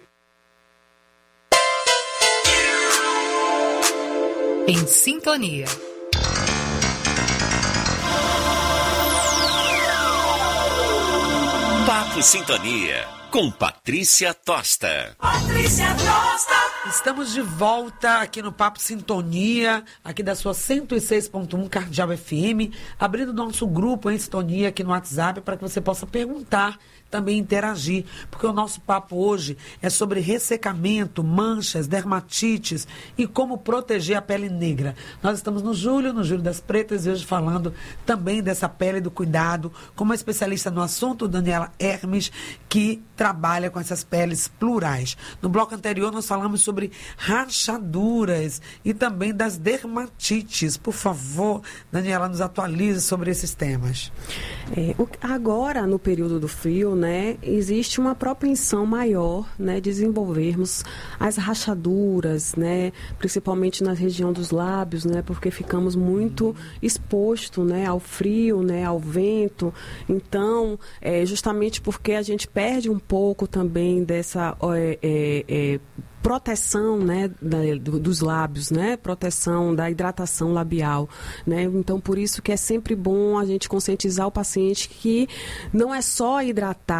Em sintonia. Papo Sintonia, com Patrícia Tosta. Patrícia Tosta! Estamos de volta aqui no Papo Sintonia, aqui da sua 106.1 Cardeal FM, abrindo nosso grupo em Sintonia aqui no WhatsApp para que você possa perguntar, também interagir, porque o nosso papo hoje é sobre ressecamento, manchas, dermatites e como proteger a pele negra. Nós estamos no Júlio das Pretas, e hoje falando também dessa pele, do cuidado, com uma especialista no assunto, Daniela Hermes, que trabalha com essas peles plurais. No bloco anterior nós falamos sobre rachaduras e também das dermatites. Por favor, Daniela, nos atualize sobre esses temas. Agora, no período do frio, né, existe uma propensão maior, né, de desenvolvermos as rachaduras, né, principalmente na região dos lábios, né, porque ficamos muito expostos, né, ao frio, né, ao vento. Então, justamente porque a gente perde um pouco também dessa proteção, né, dos lábios, né, proteção da hidratação labial, né. Então, por isso que é sempre bom a gente conscientizar o paciente que não é só hidratar,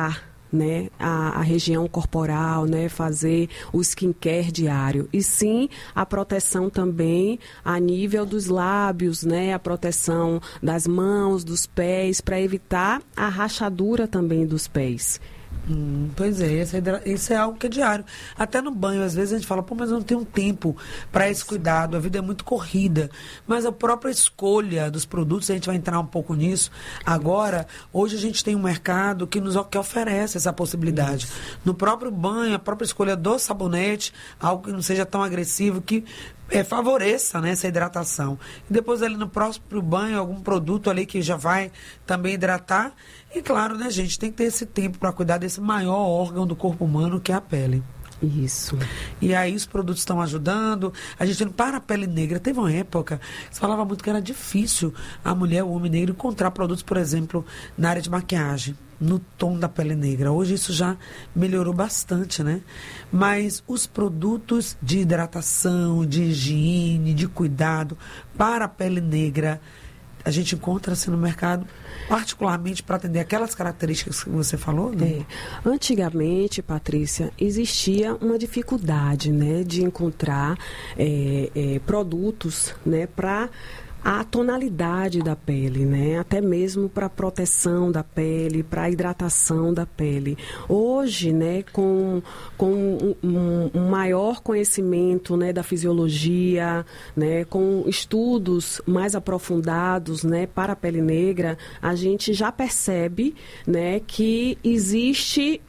né, a região corporal, né, fazer o skincare diário, e sim a proteção também a nível dos lábios, né, a proteção das mãos, dos pés, para evitar a rachadura também dos pés. Pois é, isso é algo que é diário. Até no banho, às vezes a gente fala, pô, mas eu não tenho tempo para esse cuidado, a vida é muito corrida. Mas a própria escolha dos produtos, a gente vai entrar um pouco nisso agora. Hoje a gente tem um mercado que que oferece essa possibilidade. Isso. No próprio banho, a própria escolha do sabonete, algo que não seja tão agressivo, que favoreça, né, essa hidratação. E depois ali no próximo banho, algum produto ali que já vai também hidratar. E claro, né, gente, tem que ter esse tempo para cuidar desse maior órgão do corpo humano, que é a pele. Isso. E aí os produtos estão ajudando. A gente para a pele negra, teve uma época que se falava muito que era difícil a mulher, o homem negro, encontrar produtos, por exemplo, na área de maquiagem, no tom da pele negra. Hoje isso já melhorou bastante, né? Mas os produtos de hidratação, de higiene, de cuidado para a pele negra, a gente encontra-se no mercado, particularmente para atender aquelas características que você falou, né? Antigamente, Patrícia, existia uma dificuldade, né, de encontrar produtos, né, para a tonalidade da pele, né? Até mesmo para a proteção da pele, para a hidratação da pele. Hoje, né, com um maior conhecimento, né, da fisiologia, né, com estudos mais aprofundados, né, para a pele negra, a gente já percebe, né, que existe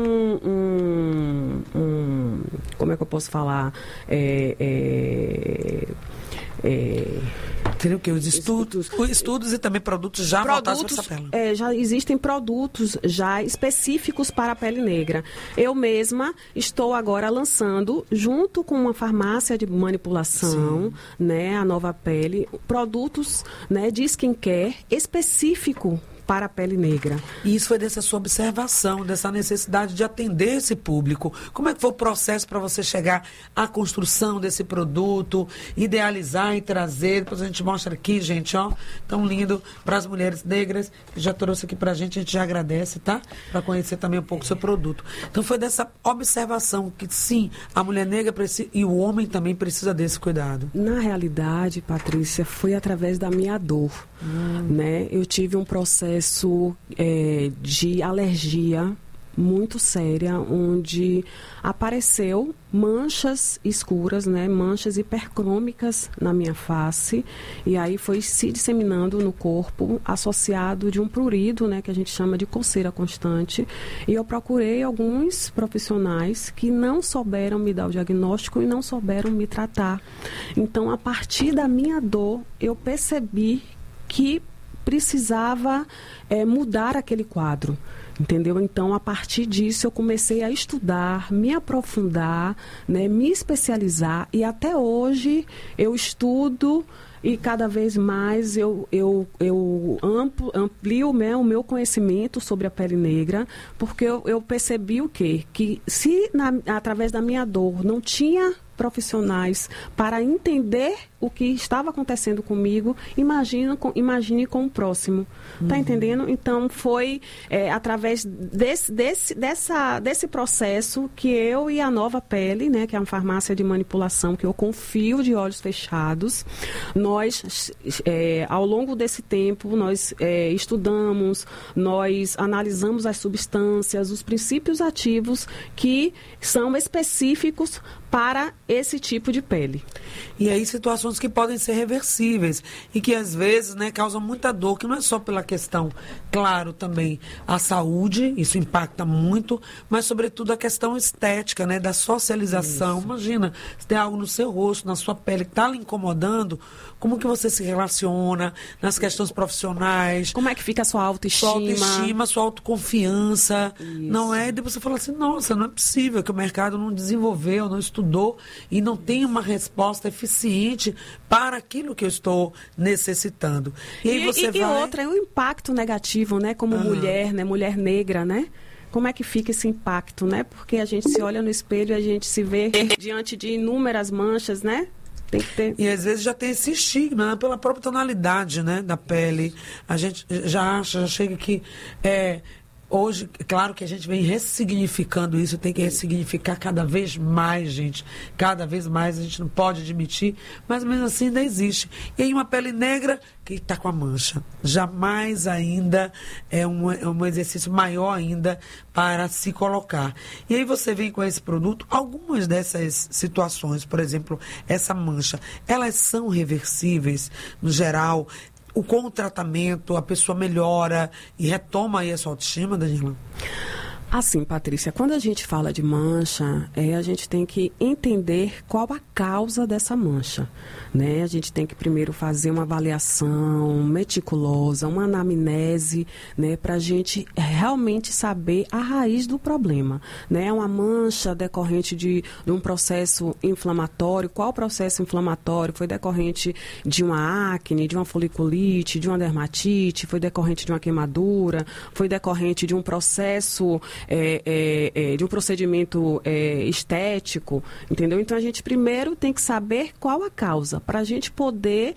como é que eu posso falar? Teria o quê? Os estudos e também produtos já voltados para essa pele. Já existem produtos já específicos para a pele negra. Eu mesma estou agora lançando, junto com uma farmácia de manipulação, né, a Nova Pele, produtos, né, de skincare específico para a pele negra. E isso foi dessa sua observação, dessa necessidade de atender esse público. Como é que foi o processo para você chegar à construção desse produto, idealizar e trazer? Depois a gente mostra aqui, gente, ó, tão lindo para as mulheres negras, que já trouxe aqui para a gente já agradece, tá? Para conhecer também um pouco o seu produto. Então foi dessa observação que sim, a mulher negra precisa, e o homem também precisa desse cuidado. Na realidade, Patrícia, foi através da minha dor, né? Eu tive um processo de alergia muito séria, onde apareceu manchas escuras, né, manchas hipercrômicas na minha face, e aí foi se disseminando no corpo, associado de um prurido, né, que a gente chama de coceira constante, e eu procurei alguns profissionais que não souberam me dar o diagnóstico e não souberam me tratar. Então, a partir da minha dor, eu percebi que precisava mudar aquele quadro, entendeu? Então, a partir disso, eu comecei a estudar, me aprofundar, né, me especializar, e até hoje eu estudo e cada vez mais eu amplio, né, o meu conhecimento sobre a pele negra, porque eu percebi o quê? Que se através da minha dor não tinha profissionais para entender o que estava acontecendo comigo, imagine com o próximo. Tá entendendo? Então, foi através desse processo que eu e a Nova Pele, né, que é uma farmácia de manipulação que eu confio de olhos fechados, nós, ao longo desse tempo, nós estudamos, nós analisamos as substâncias, os princípios ativos que são específicos para esse tipo de pele. E aí situações que podem ser reversíveis e que às vezes, né, causam muita dor, que não é só pela questão, claro, também a saúde, isso impacta muito, mas sobretudo a questão estética, né, da socialização. Isso. Imagina, se tem algo no seu rosto, na sua pele que está lhe incomodando, como que você se relaciona nas questões profissionais? Como é que fica a sua autoestima? Sua autoestima, sua autoconfiança. Isso. Não é? E depois você fala assim, nossa, não é possível que o mercado não desenvolveu, não estudou e não tem uma resposta eficiente para aquilo que eu estou necessitando. E aí você vai... E outra, é o impacto negativo, né? Como mulher, né? Mulher negra, né? Como é que fica esse impacto, né? Porque a gente se olha no espelho e a gente se vê diante de inúmeras manchas, né? Tem que ter... E às vezes já tem esse estigma, né? Pela própria tonalidade, né, da pele. A gente já acha, já chega que Hoje, claro que a gente vem ressignificando isso, tem que ressignificar cada vez mais, gente. Cada vez mais, a gente não pode admitir, mas mesmo assim ainda existe. E aí uma pele negra que está com a mancha. Jamais ainda é um exercício maior ainda para se colocar. E aí você vem com esse produto, algumas dessas situações, por exemplo, essa mancha, elas são reversíveis, no geral. Com o tratamento, a pessoa melhora e retoma aí a sua autoestima, Danila? Assim, Patrícia, quando a gente fala de mancha, a gente tem que entender qual a causa dessa mancha, né? A gente tem que primeiro fazer uma avaliação meticulosa, uma anamnese, né? Para a gente realmente saber a raiz do problema, né? Uma mancha decorrente de um processo inflamatório, qual processo inflamatório? Foi decorrente de uma acne, de uma foliculite, de uma dermatite, foi decorrente de uma queimadura, foi decorrente de um processo... de um procedimento estético, entendeu? Então, a gente primeiro tem que saber qual a causa, para a gente poder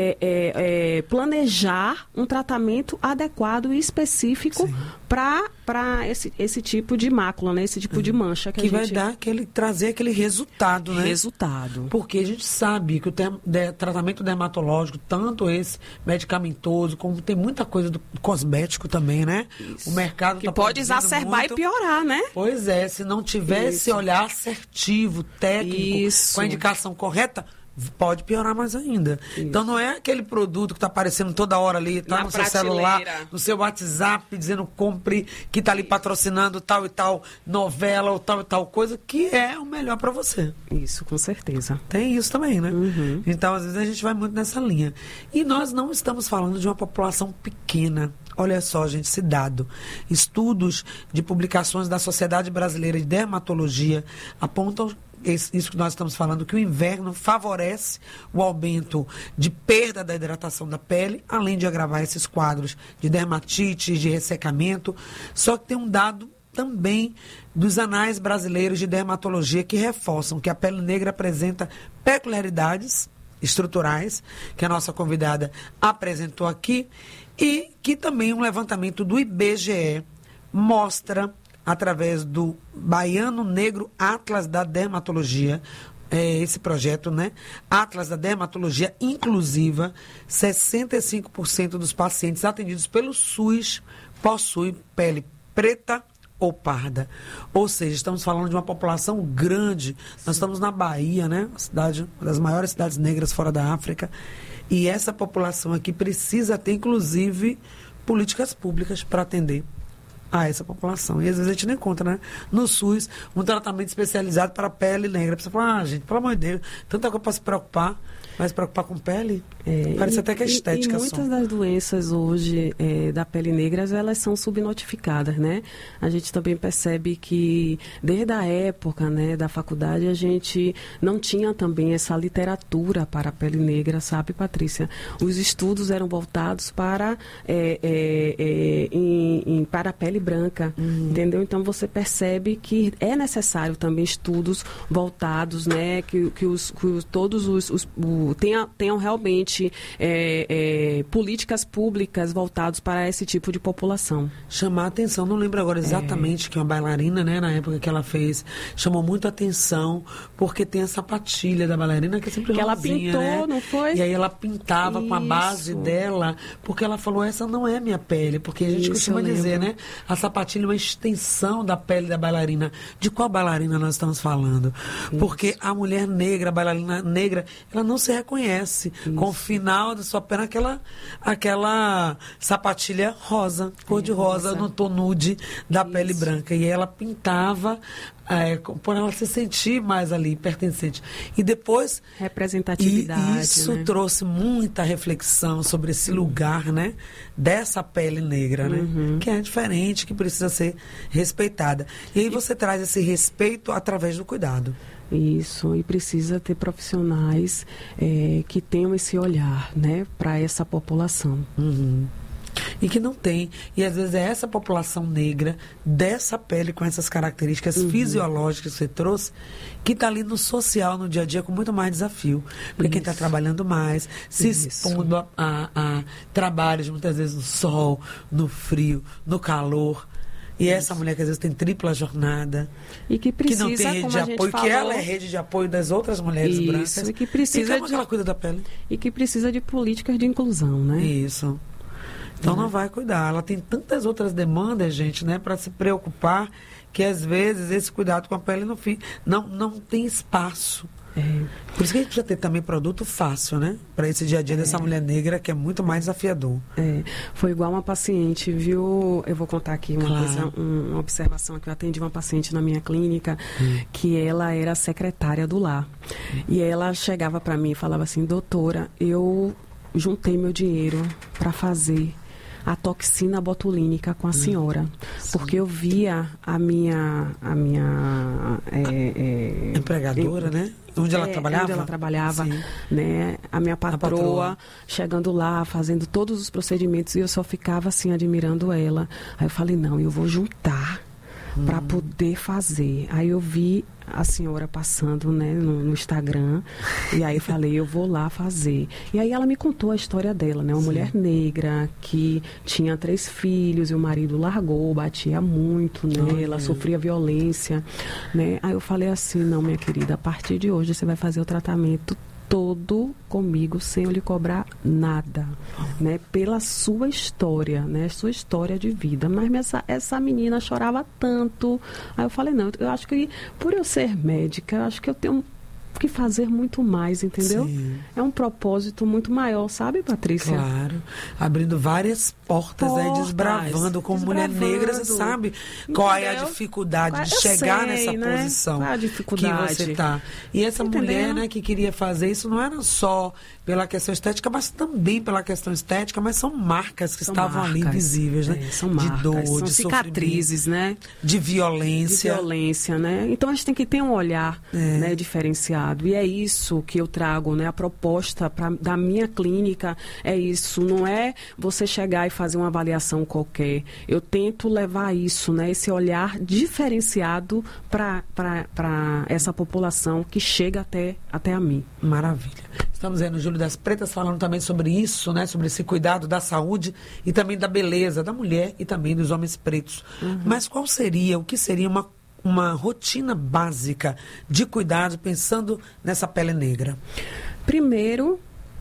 planejar um tratamento adequado e específico para esse tipo de mácula, né? Esse tipo de mancha. Que vai trazer aquele resultado, né? Resultado. Porque a gente sabe que o tratamento dermatológico, tanto esse medicamentoso, como tem muita coisa do cosmético também, né? Isso. O mercado que pode exacerbar e piorar, né? Pois é, se não tiver esse olhar assertivo, técnico, com a indicação correta, pode piorar mais ainda. Isso. Então não é aquele produto que está aparecendo toda hora ali, está no seu celular, no seu WhatsApp, dizendo compre, que está ali patrocinando tal e tal novela ou tal e tal coisa, que é o melhor para você. Isso, com certeza. Tem isso também, né? Uhum. Então, às vezes, a gente vai muito nessa linha. E nós não estamos falando de uma população pequena. Olha só, gente, esse dado. Estudos de publicações da Sociedade Brasileira de Dermatologia apontam isso que nós estamos falando, que o inverno favorece o aumento de perda da hidratação da pele, além de agravar esses quadros de dermatite, de ressecamento. Só que tem um dado também dos anais brasileiros de dermatologia que reforçam que a pele negra apresenta peculiaridades estruturais, que a nossa convidada apresentou aqui, e que também um levantamento do IBGE mostra, através do Baiano Negro Atlas da Dermatologia, esse projeto, né? Atlas da Dermatologia Inclusiva, 65% dos pacientes atendidos pelo SUS possuem pele preta ou parda. Ou seja, estamos falando de uma população grande. Nós estamos na Bahia, né? Uma das maiores cidades negras fora da África. E essa população aqui precisa ter, inclusive, políticas públicas para atender a essa população. E às vezes a gente não encontra, né? No SUS, um tratamento especializado para a pele negra. A pessoa fala, gente, pelo amor de Deus, tanta coisa para se preocupar, mas se preocupar com pele, parece até que é estética. E muitas das doenças hoje da pele negra, elas são subnotificadas, né? A gente também percebe que desde a época, né, da faculdade, a gente não tinha também essa literatura para a pele negra, sabe, Patrícia? Os estudos eram voltados para a pele branca, entendeu? Então você percebe que é necessário também estudos voltados, né, que tenham realmente políticas públicas voltadas para esse tipo de população. Chamar a atenção, não lembro agora exatamente que uma bailarina, né, na época que ela fez, chamou muito a atenção, porque tem a sapatilha da bailarina que é sempre rosinha, ela pintou, né? Não foi? E aí ela pintava com a base dela, porque ela falou, essa não é minha pele, porque a gente costuma dizer, né, a sapatilha é uma extensão da pele da bailarina. De qual bailarina nós estamos falando? Porque a mulher negra, a bailarina negra, ela não se reconhece com o final da sua perna, aquela sapatilha rosa, cor de rosa, no tom nude da pele branca. E ela pintava por ela se sentir mais ali, pertencente. E depois... representatividade. E isso, né, trouxe muita reflexão sobre esse lugar, né, dessa pele negra, né, que é diferente, que precisa ser respeitada. E aí você traz esse respeito através do cuidado. Isso, e precisa ter profissionais que tenham esse olhar, né, para essa população. E que não tem. E às vezes é essa população negra, dessa pele, com essas características fisiológicas que você trouxe, que está ali no social, no dia a dia, com muito mais desafio. Porque quem está trabalhando mais, se expondo a trabalhos, muitas vezes no sol, no frio, no calor, E essa mulher que às vezes tem tripla jornada. E que precisa, que não tem rede de apoio, que ela é rede de apoio das outras mulheres brancas. E que precisa e como ela cuida da pele? E que precisa de políticas de inclusão, né? Isso. Então não vai cuidar. Ela tem tantas outras demandas, gente, né, para se preocupar, que às vezes esse cuidado com a pele não tem espaço. Por isso que a gente precisa ter também produto fácil, né? Para esse dia a dia dessa mulher negra, que é muito mais desafiador. Foi igual uma paciente, viu? Eu vou contar aqui uma observação, que eu atendi uma paciente na minha clínica, que ela era secretária do lar. E ela chegava para mim e falava assim: doutora, eu juntei meu dinheiro para fazer a toxina botulínica com a senhora, porque eu via a minha empregadora, né? Onde ela trabalhava, né? A minha patroa chegando lá, fazendo todos os procedimentos, e eu só ficava assim admirando ela. Aí eu falei: não, eu vou juntar para poder fazer. Aí eu vi a senhora passando, né, no Instagram, e aí falei: eu vou lá fazer. E aí ela me contou a história dela, né, uma mulher negra que tinha 3 filhos e o marido largou, batia muito, né, ela sofria violência, né. Aí eu falei assim: não, minha querida, a partir de hoje você vai fazer o tratamento todo comigo, sem eu lhe cobrar nada, né, pela sua história, né, sua história de vida. Mas essa menina chorava tanto. Aí eu falei: não, eu acho que por eu ser médica, eu acho que eu tenho que fazer muito mais, entendeu? Sim. É um propósito muito maior, sabe, Patrícia? Claro. Abrindo várias portas aí, desbravando como mulher negra, você sabe qual é a dificuldade de chegar nessa posição qual é a dificuldade que você está. E essa mulher, né, que queria fazer isso, não era só pela questão estética, mas também pela questão estética, mas são marcas que estavam ali invisíveis, né? São marcas, de dor, são de cicatrizes, né? De violência. De violência, né? Então a gente tem que ter um olhar, né, diferenciado. E é isso que eu trago, né? A proposta da minha clínica é isso. Não é você chegar e fazer uma avaliação qualquer. Eu tento levar isso, né? Esse olhar diferenciado para essa população que chega até a mim. Maravilha. Estamos aí no Júlio das Pretas falando também sobre isso, né? Sobre esse cuidado da saúde e também da beleza da mulher e também dos homens pretos. Mas o que seria uma rotina básica de cuidado pensando nessa pele negra? Primeiro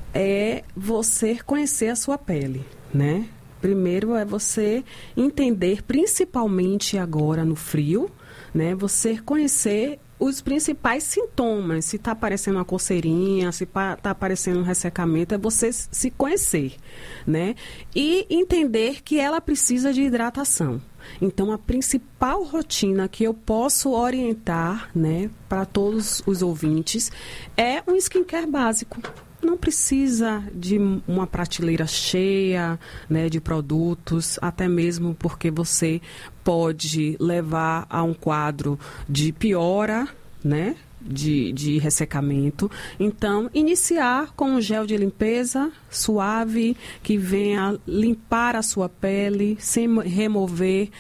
é você conhecer a sua pele, né? Primeiro é você entender, principalmente agora no frio, né? Você conhecer os principais sintomas, se está aparecendo uma coceirinha, se está aparecendo um ressecamento, é você se conhecer, né? E entender que ela precisa de hidratação. Então, a principal rotina que eu posso orientar, né, para todos os ouvintes é um skincare básico. Não precisa de uma prateleira cheia, né, de produtos, até mesmo porque você pode levar a um quadro de piora, né, de ressecamento. Então, iniciar com um gel de limpeza suave, que venha limpar a sua pele, sem remover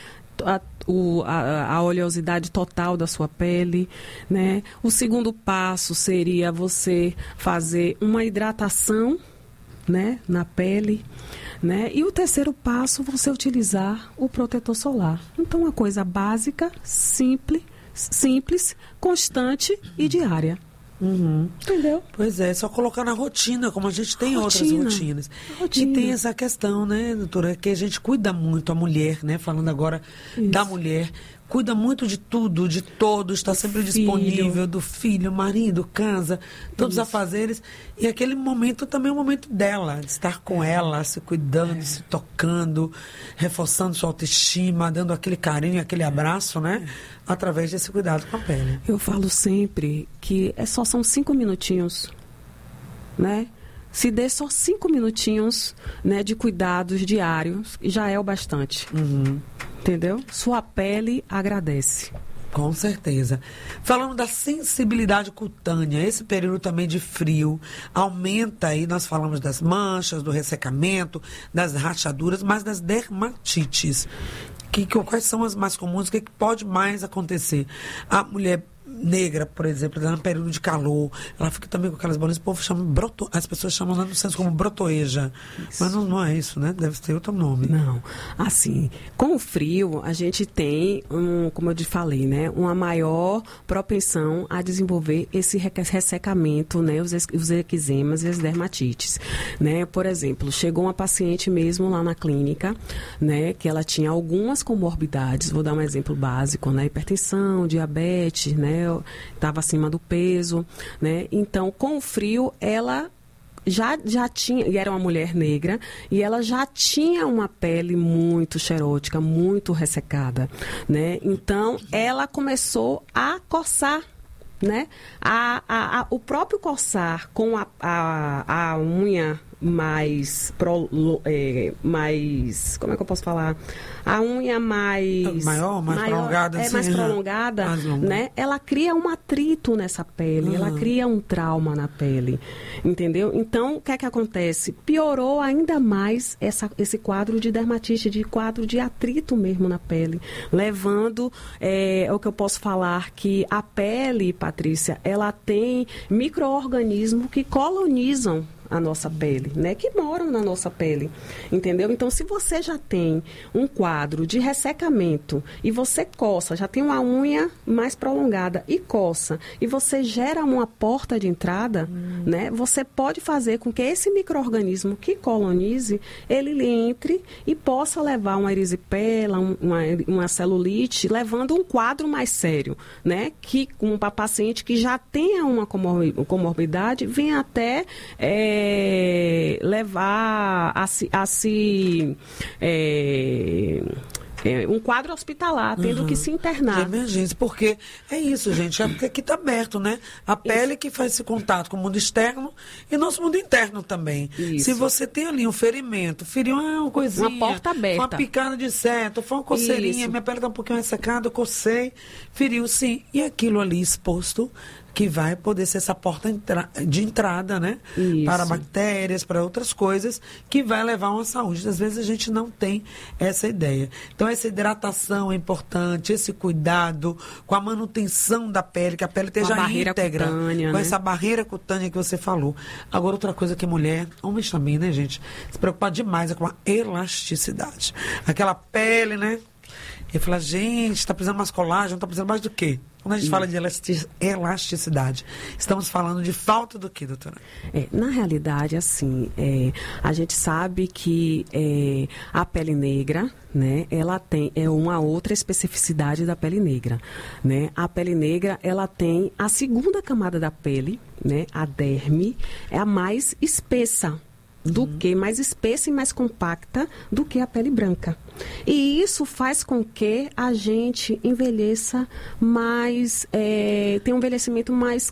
a oleosidade total da sua pele, né? O segundo passo seria você fazer uma hidratação, né, na pele, né? E o terceiro passo, você utilizar o protetor solar. Então, uma coisa básica, simples, constante e diária. Entendeu? Pois é, só colocar na rotina, como a gente tem outras rotinas. E tem essa questão, né, doutora, que a gente cuida muito, a mulher, né, falando agora da mulher, cuida muito de tudo, de todos, está sempre disponível, do filho, marido, casa, todos os afazeres. E aquele momento também é o momento dela, de estar com ela, se cuidando, se tocando, reforçando sua autoestima, dando aquele carinho, aquele abraço, né? Através desse cuidado com a pele. Eu falo sempre que são 5 minutinhos, né? Se dê só 5 minutinhos, né, de cuidados diários, já é o bastante. Entendeu? Sua pele agradece. Com certeza. Falando da sensibilidade cutânea, esse período também de frio aumenta aí, nós falamos das manchas, do ressecamento, das rachaduras, mas das dermatites. Quais são as mais comuns? O que pode mais acontecer? A mulher negra, por exemplo, no período de calor, ela fica também com aquelas bolinhas, o povo chama as pessoas chamam lá no centro como brotoeja. Isso. Mas não é isso, né? Deve ter outro nome. Não. Assim, com o frio, a gente tem, como eu te falei, né? Uma maior propensão a desenvolver esse ressecamento, né? Os eczemas e as dermatites, né? Por exemplo, chegou uma paciente mesmo lá na clínica, né? Que ela tinha algumas comorbidades, vou dar um exemplo básico, né? Hipertensão, diabetes, né? Estava acima do peso, né? Então, com o frio, ela já tinha, e era uma mulher negra, e ela já tinha uma pele muito xerótica, muito ressecada, né? Então, ela começou a coçar, né? O próprio coçar com a unha mais, como é que eu posso falar? A unha mais prolongada, mais prolongada, né? Ela cria um atrito nessa pele, ela cria um trauma na pele, entendeu? Então, o que é que acontece? Piorou ainda mais esse quadro de dermatite, de quadro de atrito mesmo na pele, levando, o que eu posso falar, que a pele, Patrícia, ela tem micro-organismos que colonizam a nossa pele, né? Que moram na nossa pele, entendeu? Então, se você já tem um quadro de ressecamento e você coça, já tem uma unha mais prolongada e coça, e você gera uma porta de entrada, né? Você pode fazer com que esse micro-organismo que colonize, ele entre e possa levar uma erisipela, uma celulite, levando um quadro mais sério, né? Que um paciente que já tenha uma comorbidade venha até levar um quadro hospitalar, tendo que se internar. De emergência, porque é isso, gente, porque aqui está aberto, né? A pele que faz esse contato com o mundo externo e nosso mundo interno também. Isso. Se você tem ali um ferimento, feriu uma coisinha, uma porta aberta, uma picada de seta, foi uma coceirinha, minha pele está um pouquinho ressecada, eu cocei, feriu sim, e aquilo ali exposto, que vai poder ser essa porta de entrada, né? Isso. Para bactérias, para outras coisas, que vai levar a uma saúde. Às vezes a gente não tem essa ideia. Então, essa hidratação é importante, esse cuidado com a manutenção da pele, que a pele esteja íntegra, cutânea, com essa barreira cutânea que você falou. Agora, outra coisa que mulher, homens também, né, gente? Se preocupar demais é com a elasticidade. Aquela pele, né? E fala, gente, está precisando mais colágeno, está precisando mais do quê? Quando a gente fala de elasticidade, estamos falando de falta do quê, doutora? Na realidade, assim, a gente sabe que a pele negra, né, ela tem uma outra especificidade da pele negra, né? A pele negra, ela tem a segunda camada da pele, né, a derme, é a mais espessa, mais espessa e mais compacta do que a pele branca. E isso faz com que a gente envelheça mais, tenha um envelhecimento mais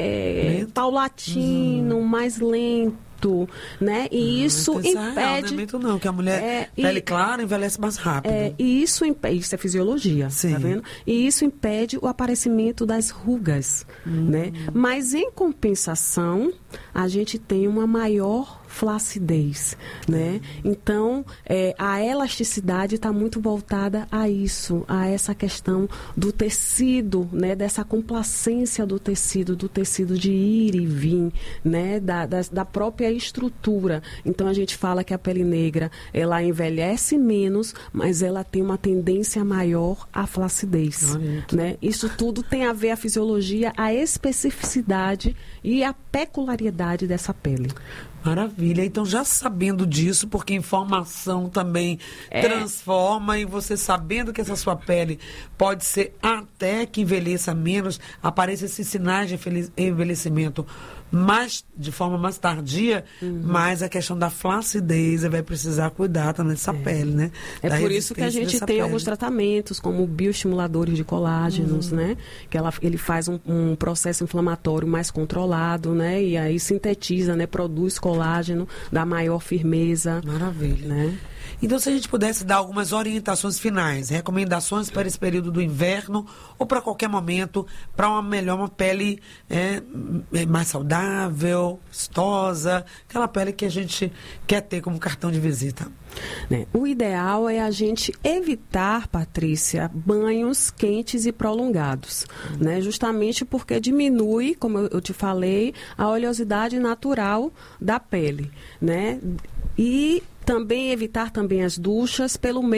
paulatino, mais lento, né? E isso impede... Não, que a mulher pele clara envelhece mais rápido. E isso é fisiologia, tá vendo? E isso impede o aparecimento das rugas, né? Mas, em compensação, a gente tem uma maior flacidez, né? Então, a elasticidade está muito voltada a isso, a essa questão do tecido, né? Dessa complacência do tecido de ir e vir, né? Da própria estrutura. Então, a gente fala que a pele negra, ela envelhece menos, mas ela tem uma tendência maior à flacidez, né? Isso tudo tem a ver a fisiologia, a especificidade e a peculiaridade dessa pele. Maravilha. Então, já sabendo disso, porque informação também transforma, e você sabendo que essa sua pele pode ser até que envelheça menos, apareçam esses sinais de envelhecimento de forma mais tardia, mas a questão da flacidez vai precisar cuidar também dessa pele, né? É por isso que a gente tem alguns tratamentos, como bioestimuladores de colágenos, né? Que ele faz um processo inflamatório mais controlado, né? E aí sintetiza, né? Produz colágeno, dá maior firmeza. Maravilha. Né? Então, se a gente pudesse dar algumas orientações finais, recomendações para esse período do inverno ou para qualquer momento, para uma pele mais saudável, vistosa, aquela pele que a gente quer ter como cartão de visita. Né? O ideal é a gente evitar, Patrícia, banhos quentes e prolongados, né? Justamente porque diminui, como eu te falei, a oleosidade natural da pele, né? E também evitar também as duchas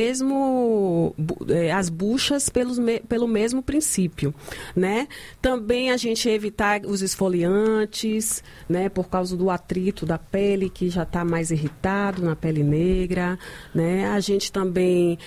as buchas pelo mesmo princípio, né? Também a gente evitar os esfoliantes, né? Por causa do atrito da pele que já está mais irritado na pele negra, né? A gente também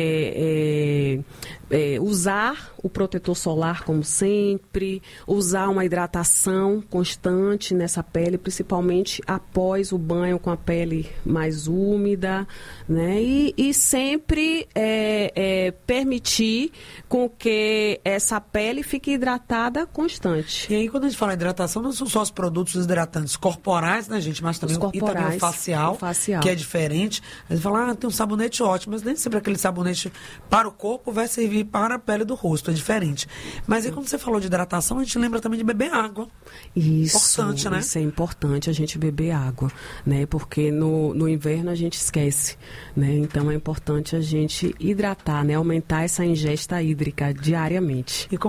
usar o protetor solar como sempre, usar uma hidratação constante nessa pele, principalmente após o banho com a pele mais úmida, né? E sempre permitir com que essa pele fique hidratada constante. E aí, quando a gente fala em hidratação, não são só os produtos hidratantes corporais, né, gente? Mas também, também o facial, que é diferente. A gente fala, tem um sabonete ótimo, mas nem sempre aquele sabonete para o corpo vai servir para a pele do rosto, é diferente. Mas aí, quando você falou de hidratação, a gente lembra também de beber água. Importante, né? Isso é importante, a gente beber água, né? Porque no inverno a gente esquece, né? Então é importante a gente hidratar, né? Aumentar essa ingesta hídrica diariamente.